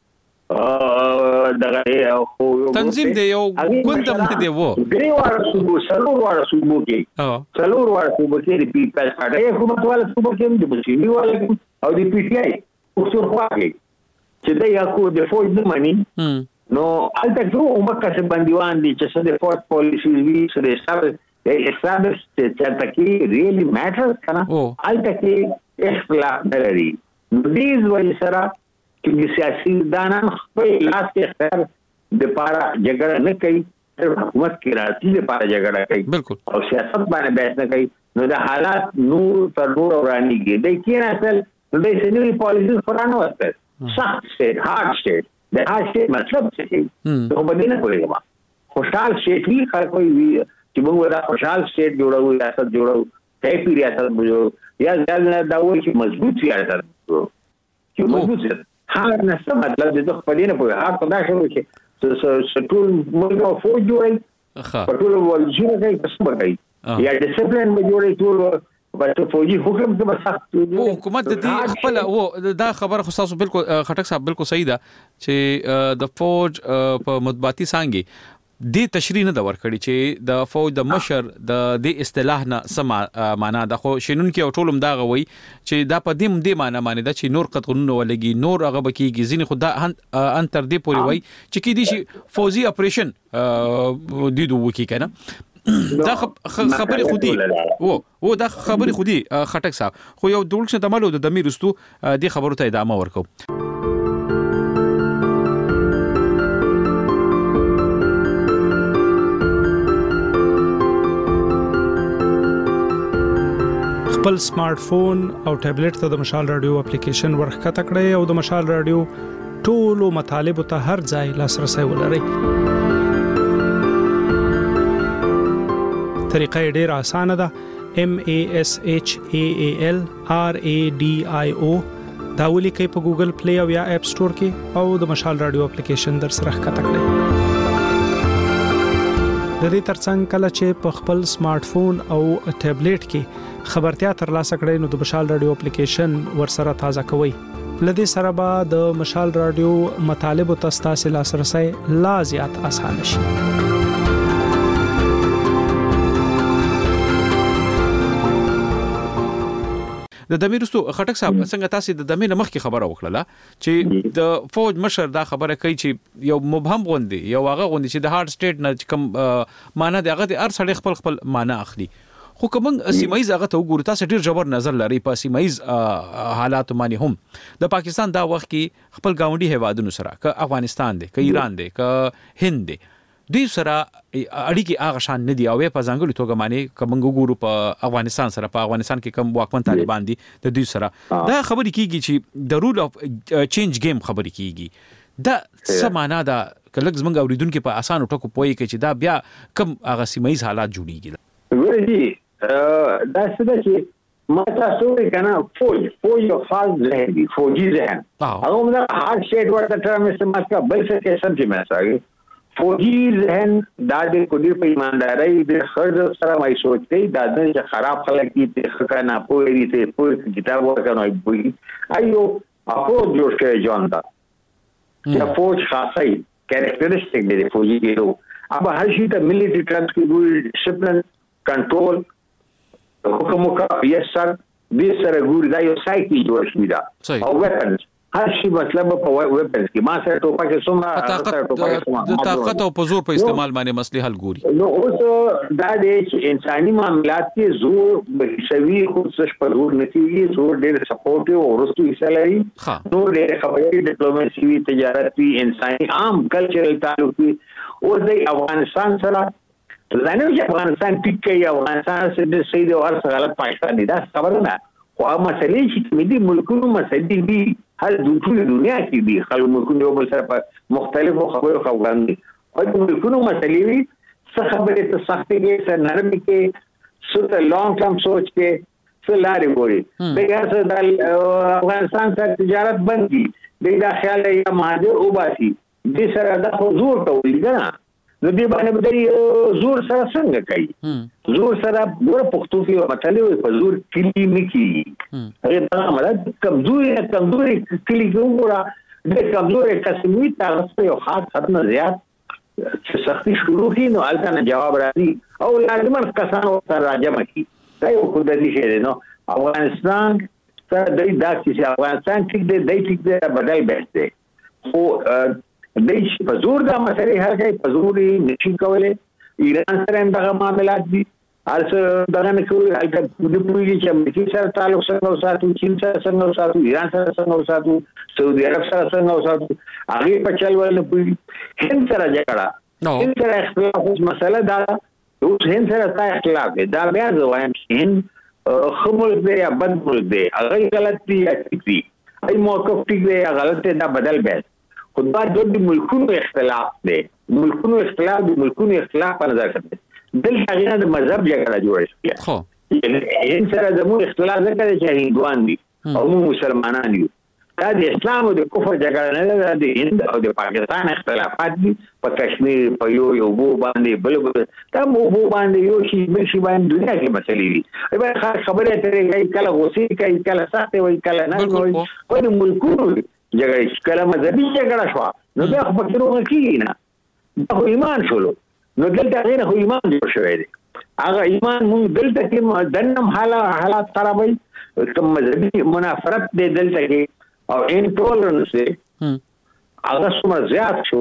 تنظیم دی یو ګوندم نه دی وو ګریوار صوبو سلور صوبو کې د پیپلز پارټي حکومت والا صوبو کې د بشری والا او د پی ټی آی اصول خواږي چې دا یو د فوج د منی نو البته ټول عمر څخه بندیوان دي چې د فورت پالیسی وی سره establish چې تاکي ریلی میټر کنه البته کې اختلاف نه لري نو دې وایي سره چې سیاسي دانان خپل لاس کې اختیار د پاره جګړه نه کوي، حکومت کې راځي د پاره جګړه کوي بالکل، او سیاست باندې بحث نه کوي، نو د حالات نور تر نور ورانیږي. د کې اصل د سنوي پالیسي فرانو واسطه سخت سټیټ هارد سټیټ د هارد سټیټ مطلب څه دی؟ نو باندې نه کوي ما خوشحال سټیټ هی خلک وي چې موږ دا خوشحال سټیټ جوړو، ریاست جوړو، هیپی ریاست جوړو، یا ځل دا وایي چې مضبوط ریاست جوړو چې مضبوط هغه نه څه مطلب دی؟ خو باندې نه کوي هغه دا شروع چې ټول موږ فوج جوړي ټول ولجونه کوي څه کوي یا ډیسپلین به جوړي ټول په فوجي حکم کې بس حکومت د دې خپل او دا خبره خو تاسو بالکل خټک صاحب بالکل صحیح ده چې د فوج په مطبوعاتي څنګه د تشریح نه د ورکړي چې د فوج د مشر د دې اصطلاح نه سم معنا د خو شینون کې ټولم دا غوي چې دا په دې معنا معنی دا چې نور قطعونه ولګي نور هغه بکیږي ځینې خدا ان تر دې پوري وای چې کې دي شي فوجي اپریشن د دوه وکی کنه دا خبرې خودي او دا خبرې خودي خټک صاحب خو یو دولت نه تمالو د دمیر رستو د خبرو ته ادامه ورکو. خپل سمارټ فون او ټابلیټ ته د مشال رادیو اپلیکیشن ورخکته کړئ او د مشال رادیو ټولو مطالبه ته هر ځای لاسرسي ولرئ. طریقه ډیره اسانه ده. MASHAAL RADIO دا ولیکئ په ګوګل پلی او یا اپ سٹور کې او د مشال رادیو اپلیکیشن در سره ښکته کړئ. د دې ترڅنګ کله چې په خپل سمارټ فون او ټابلیټ کې خبرتیا ترلاسه کړئ نو د مشال رادیو اپلیکیشن ورسره تازه کوئ. لدې سره به د مشال رادیو مطالب او تاسو لاسرسي لا زیات اسانه شي. د دمیرستو خټک صاحب څنګه تاسو د دمیر مخ کې خبره وکړه چې د فوج مشر دا خبره کوي چې یو مبهم غوندي یو هغه غوندي چې د هارد سټیټ نه کوم معنا دی هغه د ار سړی خپل معنا اخلي. خو کوم سیمایز هغه ته وګورئ تاسو ډیر جبر نظر لري په سیمایز حالات باندې هم د پاکستان دا وخت کې خپل گاونډي هوادونو سره ک افغانستان دی ک ایران دی ک هند دی دوی سره اړیکې هغه شان نه دی او په ځانګړي توګه معنی کوم ګورو په افغانستان سره په افغانستان کې کوم واکمن طالبان دي د دوی سره دا خبرې کیږي چې د رول اف چینج گیم خبرې کیږي دا څه معنا ده کله زمونږ اوریدونکو په اسانو ټکو پوي کې چې دا بیا کوم هغه سیمایز حالات جوړیږي. ورته دا څه چې ما تاسو کنه فوج او خاص ذهن دي فوجي ذهن هغه موږ هر شی ورته تر مې سم کا بل څه کې سم چې ما ساګي فوجي ذهن دا د کوډي په ایمانداري د خرج سره مې سوچ کوي دا د خراب خلک دي ته نه پوهې دي په کتاب ورکنه وي ایو اپو جوړ کړی ځان دا چې فوج خاصي کریکټریسټک دي فوجي ګیرو اب هر شي ته مليټري ټرانس کې ګوري ډیسپلین کنټرول حکم کا یې سر دې سره ګوري دا یو سایکل جوړ شوی دا او ویپنز هر شي مطلب په ویپنز کې ما سره ټوپک څومره د طاقت او په زور په استعمال باندې مسلې حل ګوري. نو اوس دا د انساني معاملات کې زور بهشوي خو څه په زور نتیږي زور ډېر سپورټ او ورستو حصہ لري نو ډېر خبرې ډیپلوماسي تجارت انساني عام کلچرل تعلق او د افغانستان سره لانه چې افغانستان ټیکي افغانستان سره سید او هر غلط پاکستان دي دا خبره نه خو مسلې چې ملي ملکونو مسلې دي هر ټول دنیا کې دي خلک ملکونو بل سره په مختلفو خبرو خبران دي او د ملکونو مسلې وي څه خبرې ته سختي کې څه نرمي کې څه لانګ ټرم سوچ کې څه لارې ګوري دغه د افغانستان سره تجارت بند دي دغه خیال یې مهاجر او باسي د سره د حضور ته ولګا نو دی باندې بدري زور سره څنګه کوي زور سره ګور پښتو کې مطلب په زور کلی مکی هغه دا مطلب کمزوري کلی ګورا د کمزوري قسمي تاسو یو خاص ختمه زیات چې سختي شروع کی نو البته جواب راځي او لازم کسانو سره راځم کی دا یو قدرتي شی دی نو افغانستان سره د داسې چې افغانستان ټیک دی بدل بهته خو دیش په زور دا مسئله هر کوي په زور نشي کولای ایران سره هم دغه معاملات دي ارڅ دغه نه کوي الکه د پوری چې امریکا سره تعلق څنګه وساتو، چین سره څنګه وساتو، ایران سره څنګه وساتو، سعودي عرب سره څنګه وساتو، هغه په چل ول نه پوری. هند سره جګړه، هند سره اختلاف اوس مسله دا اوس هند سره تا اختلاف دی. دا بیا زه وایم چې هند خمول دی یا بد ملک دی، هغه غلط دی یا ټیک دی، ای موقف ټیک دی یا غلط دی، دا بدل به خو دا د ملکونو اختلاف دی. ملکونو اختلاف د ملکونو اختلاف په نظر کې دلته هغه د مذهب جګړه جوړه شي. خو هند سره زموږ اختلاف نه کوي چې هندوان دي او موږ مسلمانان یو. دا د اسلام او د کفر جګړه نه ده، د هند او د پاکستان اختلافات دي په کشمیر په یو بو باندې بل دا بو باندې یو شی بل شی باندې دنیا کې مسلې دي. ایبه خبره ترې کله غوسی کوي، کله ساته وي، کله نه وي. په ملکونو جګړه کله مذهبي جګړه شو نو بیا خو پکې روغ کیږي نه، دا ایمان شولو. نو دلته غیر خو ایمان جوړ شوی دی. هغه ایمان مونږ دلته کې دنم حالات خرابوي، کوم مذهبي منافرت دی دلته کې او انټولرنس دی هغه څومره زیات شو.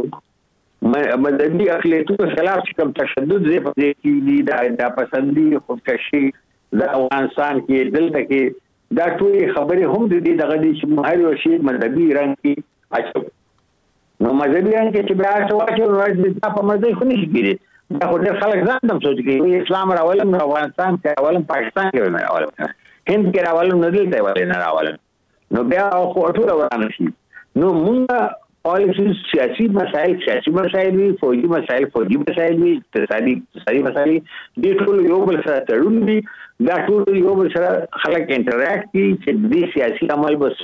مذهبي اقلیتونو خلاف کوم تشدد دی په دې کې دي، دا پسندي خودکشي د افغانستان کې دلته کې دا ټول خبرې هم د دې دغه دي چې هر یو شی مذهبي رنګ کې اچو. نو مذهبي رنګ کې چې بیا څه واچو راځي دا په مذهبي خو نشي کېږي. دا خو ډېر خلک ځان هم سوچ کوي اسلام راولم افغانستان کې راولم پاکستان کې راولم هند کې راولم نه دلته ولې نه راولم نو بیا خو ټول ورانه شي. نو موږ پالیسی سیاسي مسایل وي، فوجي مسایل وي، اقتصادي مسایل دي ټول یو بل سره تړون دي. دا ټول یو بل سره خلک انټریکټ کوي چې دې سیاسي عمل بس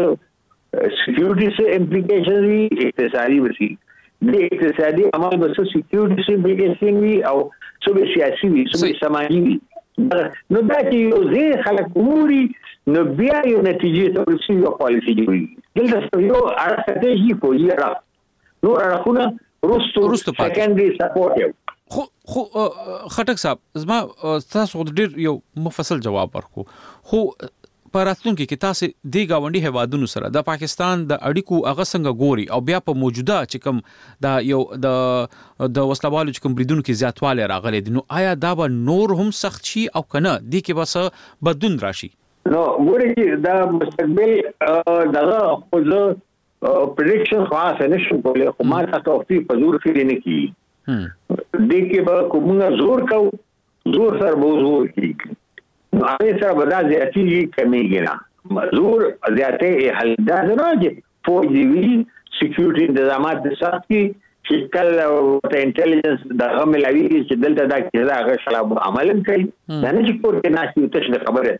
سکیورټي سره امپلیکیشن وي، اقتصادي وي. د اقتصادي عمل بس سکیورټي سره امپلیکیشن وي او څو سیاسي وي، څو سماجي وي. نو دا چې یو ځای خلک ووري نو بیا یو نتیجې ته ورسي یو پالیسي جوړي. دلته یو استراتیژي فوجي را نو راخونه روستو سیکنډري سپورټ یو. خو خټک صاحب زما تاسو ډیر یو مفصل جواب ورکو، خو پراتلونکو کې تاسو د گاونډي هوادونو سره د پاکستان د اړیکو هغه څنګه ګوري او بیا په موجوده چې کوم دا یو د وسلوالو چې کوم بریدونکو کې زیاتواله راغلي دي، نو آیا دا به نور هم سخت شي او کنه دي کې بس بدون راشي؟ نو ګوري دا مستقبل دغه خو پریډکشن خاص نشو کولای، خو ما تاسو په زور کې نه کی دې کې به کومه زور سره بوزور کی هغه سره به دا زیاتی کمیږي نه. زور زیاتې حل دا نه چې فوجي وی سکیورټي انتظامات د سخت کی چې کله ته انټيليجنس دغه ملوي چې دلته دا کیسه هغه شلاب عمل کوي دا نه چې کوته ناشې ته خبره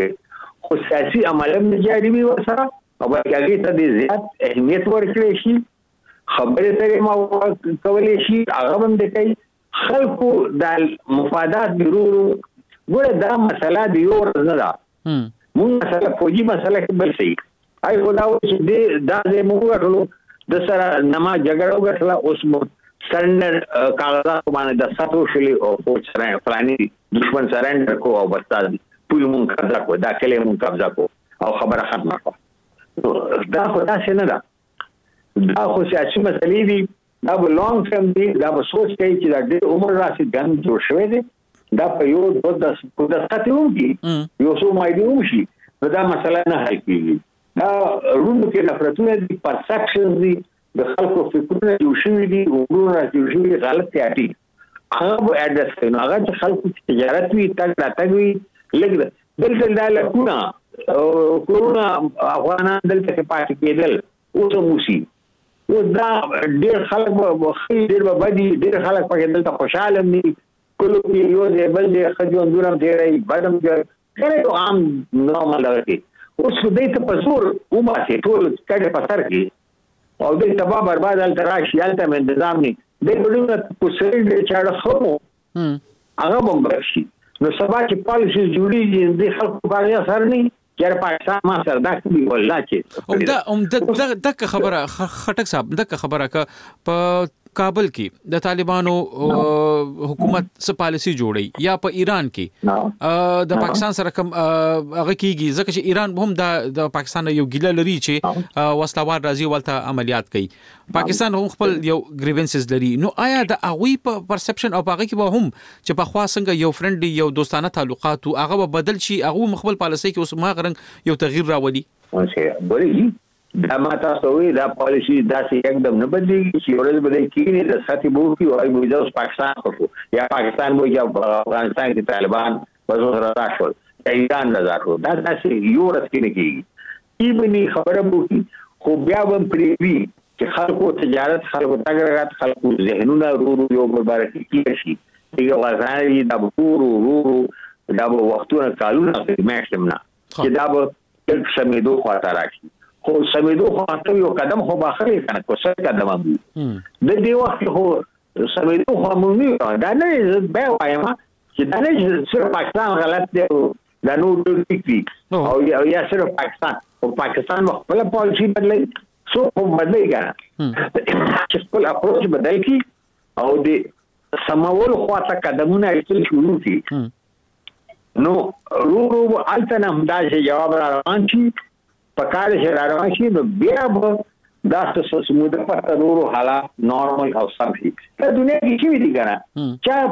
خو سیاسي عمل هم جاري وي ورسره او هغه ته د زیات اهمیت ورکړي شي، خبره سره ما کولې شي هغه هم د کوي خلکو د مفادات ضرورو. ګوره دا مسله دی یو نه ده، مونږ مسله فوجي مسله کې بل شي آی خدا چې دا زموږ ټولو د سره نما جګړه وکړه اوس مو سرندر کاغذات باندې د ساتو شلی او فوج سره فلاني دشمن سرندر کو او بستا ټول مونږ قبضه کو دا کله مونږ قبضه کو او خبره ختمه کو. دا خدا څه نه ده، دا خو سیاسي مسلې دي، دا به لانګ ټرم دي، دا به سوچ کوي چې دا ډېر عمر راسي ګن جوړ شوی دی دا په یو د ساتيوم کې یو څو مایډیوم شي دا مسله نه حل کیږي. دا روم کې نفرتونه دي، پرسپشنز دي، د خلکو فکرونه جوړ شوي دي، وګورئ جوړ شوي غلط تیاټي هغه به اډرس کوي. نو هغه چې خلکو تجارت وي تګ وي لګ دلته دا لکونه کورونا افغانان دلته کې پاتې کېدل اوس موسی او دا ډېر خلک به ډېر به بدي ډېر خلک پکې دلته خوشاله دي کلو کې یو ځای بل ځای خجون دورم دی راي بدم کله عام نورمال راځي. اوس دې ته په زور وماسي ټول کډه په سر کې او دې تبا برباد ال تراشي الته منظم نه دې ګډونه په سر دې چاړه خو هغه بمبشي. نو سبا چې پالیسي جوړیږي دې خلکو باندې اثر نه چېر پاکستان ما سره دا کوي ولا چې دا خبره خټک صاحب دا خبره ک په کابل کې د طالبانو حکومت څه پالیسی جوړي یا په ایران کې د پاکستان سره کوم هغه کیږي ځکه چې ایران هم د پاکستان یو ګیله لري چې وسلوار راځي ولته عملیات کوي پاکستان هم خپل یو گریونسز لري نو آیا د هغه په پرسپشن او هغه کې به هم چې په خوا څنګه یو فرندلی یو دوستانه تعلقات او هغه بدل شي هغه مخبل پالیسي کې اوس ما غرنګ یو تغییر راولي بلې دا ما تاسو وی دا پالیسی داسې یکدم نه بدلیږي چې ورځ بدل کیږي د ساتي بو کې او موږ د پاکستان خو یا پاکستان مو یا افغانستان کې طالبان وزره راشول ایران لزارو دا داسې یو ورځ کې نه کیږي ایبني خبره بو کې خو بیا هم پریوي چې خلکو تجارت خلکو تاګرات خلکو ذهنونه ورو یو مبارک کیږي یو غزاري دا ورو دا وختونه کالونه مېشمنه چې دا به سمیدو خاطر راځي خو سمیدو خاطر یو قدم خو باخره کنه کو څه قدم امو د دې وخت خو سمیدو خو مونږ دا نه به وایم چې دا نه صرف پاکستان غلط دی دا نو ټیک او یا صرف پاکستان خپل پالیسی بدلای سو په بدلای کنه چې خپل اپروچ بدل کی او د سماول خواته قدمونه ایستل شروع کی نو رو التنا همداسې جواب را روان شي پکار شي را روان شي نو بیا به دا څه سموده په نورو حالات نارمل او سم شي په دنیا کې چې دي کنه چا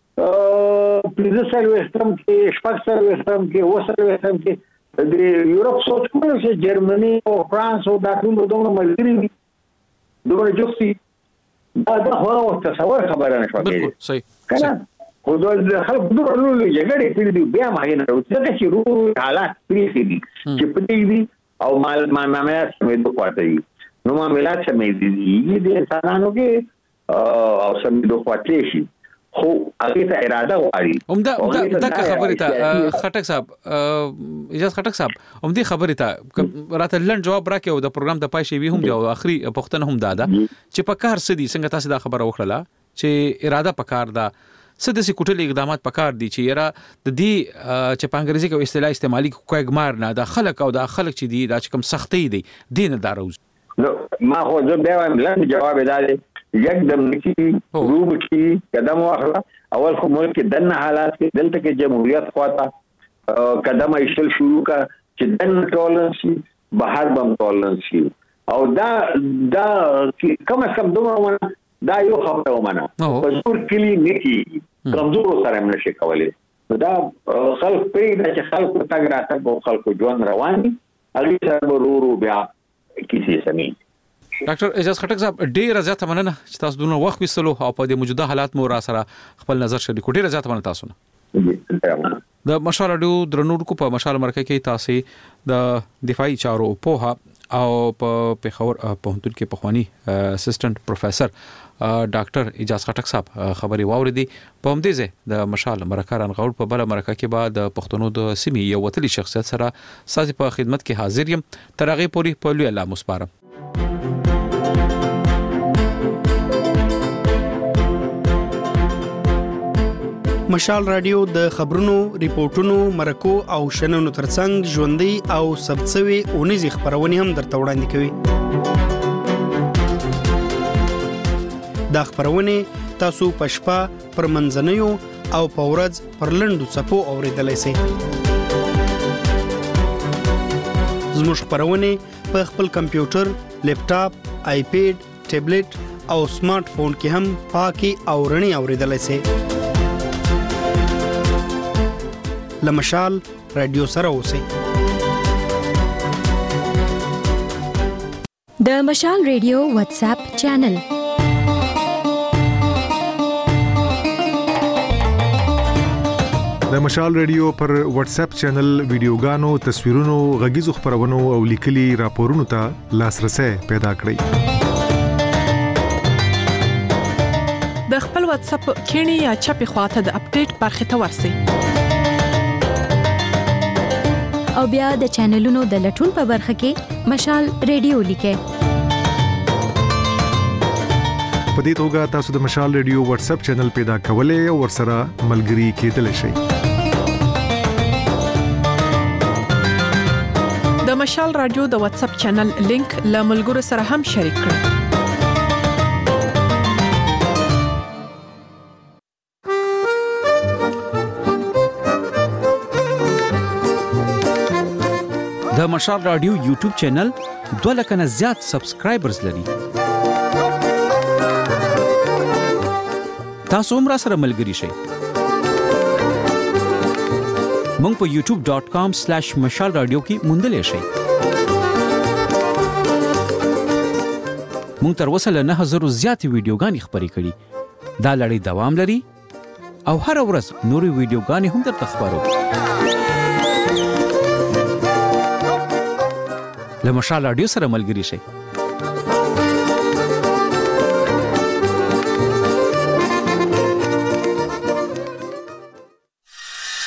په پریزسل وستم کې شپږسل وستم کې وسل وستم کې د یورپ سوچ کوم چې جرمني او فرانس او د ټول دوه ملګری دي دوه جوړسي دا هو تصور خبره نشو بالکل صحیح کنه خو د خلک دغه لولې جګړې کړې دي بیا ما نه راوځي چې شروع حالات پریخي دي چې پدې دي او معاملات سمېدو کوي نو معاملات سمېدي دي انسانانو کې او سمېدو کوي شي خو هغه ته اراده واري دا خبره ته خټک صاحب اجازه خټک صاحب دې خبره ته راته لن جواب راکې او د پروګرام د پای شی وی هم دی او اخري پښتنه هم دادا چې په کار سدي څنګه تاسو دا خبره وکړه چې اراده پکار دا سدسي کوټلې اقدامات پکار دي چې یرا د دې چې په انګریزي کې اصطلاح استعمالي کوګمار نه د خلک او د خلک چې دي دا چې کوم سختي دي دین داروز نو ما خو زه بیا هم لن جواب دادې یکدم نکی روب کی قدم واخله اول خو ملک دنه حالات کې دلته کې جمهوریت خواته قدم ایشل شروع کا چې دنه ټولنس شي بهر بم ټولنس شي او دا کوم څه دومره دا یو خبره ومنه په زور کلی نکی کمزور سره هم نشي کولای دا خلک پیدا چې خلک تاګ راته او خلک ژوند رواني هغه سره ورو بیا کیسه سمي ډاکټر اجازه خټک صاحب ډیر زیاته مننه چې تاسو دونه وخت وسلو او په دې موجوده حالات مو را سره خپل نظر شریکو ډیر زیاته مننه تاسو نه د مشال رادیو درنوړو په مشال مرکه کې تاسو د دفاعي چارو په او په پیښور پوهنتون کې پخوانی اسسټنټ پروفیسور ډاکټر اجازه خټک صاحب خبري واوریدي په همدې ځای د مشال مرکه رنغول په بل مرکه کې بعد د پښتنو د سیمې یو وتلی شخصیت سره سازي په خدمت کې حاضر یم ترغه پوری په لوی الله مسپارم مشال رادیو د خبرونو ریپورتونو مرکو او شننو ترڅنګ ژوندۍ او سبڅوي اونیزي خبرونه هم درته وړاندې کوي دا خبرونه تاسو په شپه پر منځنیو او په ورځ پر لندو صفو اوریدلای شئ زموږ خبرونه په خپل کمپیوټر لیپټاپ آیپیډ ټابلیټ او سمارټ فون کې هم پاکي او رڼي اوریدلای شئ لمشال رادیو سره اوسئ د مشال رادیو واتس اپ چینل د مشال رادیو پر واتس اپ چینل ویډیوګانو تصویرونو غږیزو خبرونو او لیکلي راپورونو ته لاسرسي پیدا کړئ د خپل واتس اپ کینی یا چپی خواته د اپډیټ برخه ته ورسئ او بیا د چینلونو د لټون په برخه کې مشال رادیو لیکئ په دې توګه تاسو د مشال رادیو واتس اپ چینل پیدا کولای او ورسره ملګري کېدلی شئ د مشال رادیو د واتس اپ چینل لینک له ملګرو سره هم شریک کړئ د مشال رادیو یوټیوب چینل 2 لکه نه زیات سبسکرایبرز لري. تاسو هم راسره ملګري شئ. مونږ په youtube.com/mashalradio کې موندلی شئ. مونږ تر اوسه له 9000 زیاتې ویډیوګانې خپرې کړي. دا لړۍ دوام لري او هر ورځ نورې ویډیوګانې هم درته خپرو. له مشال رادیو سره ملګري شئ.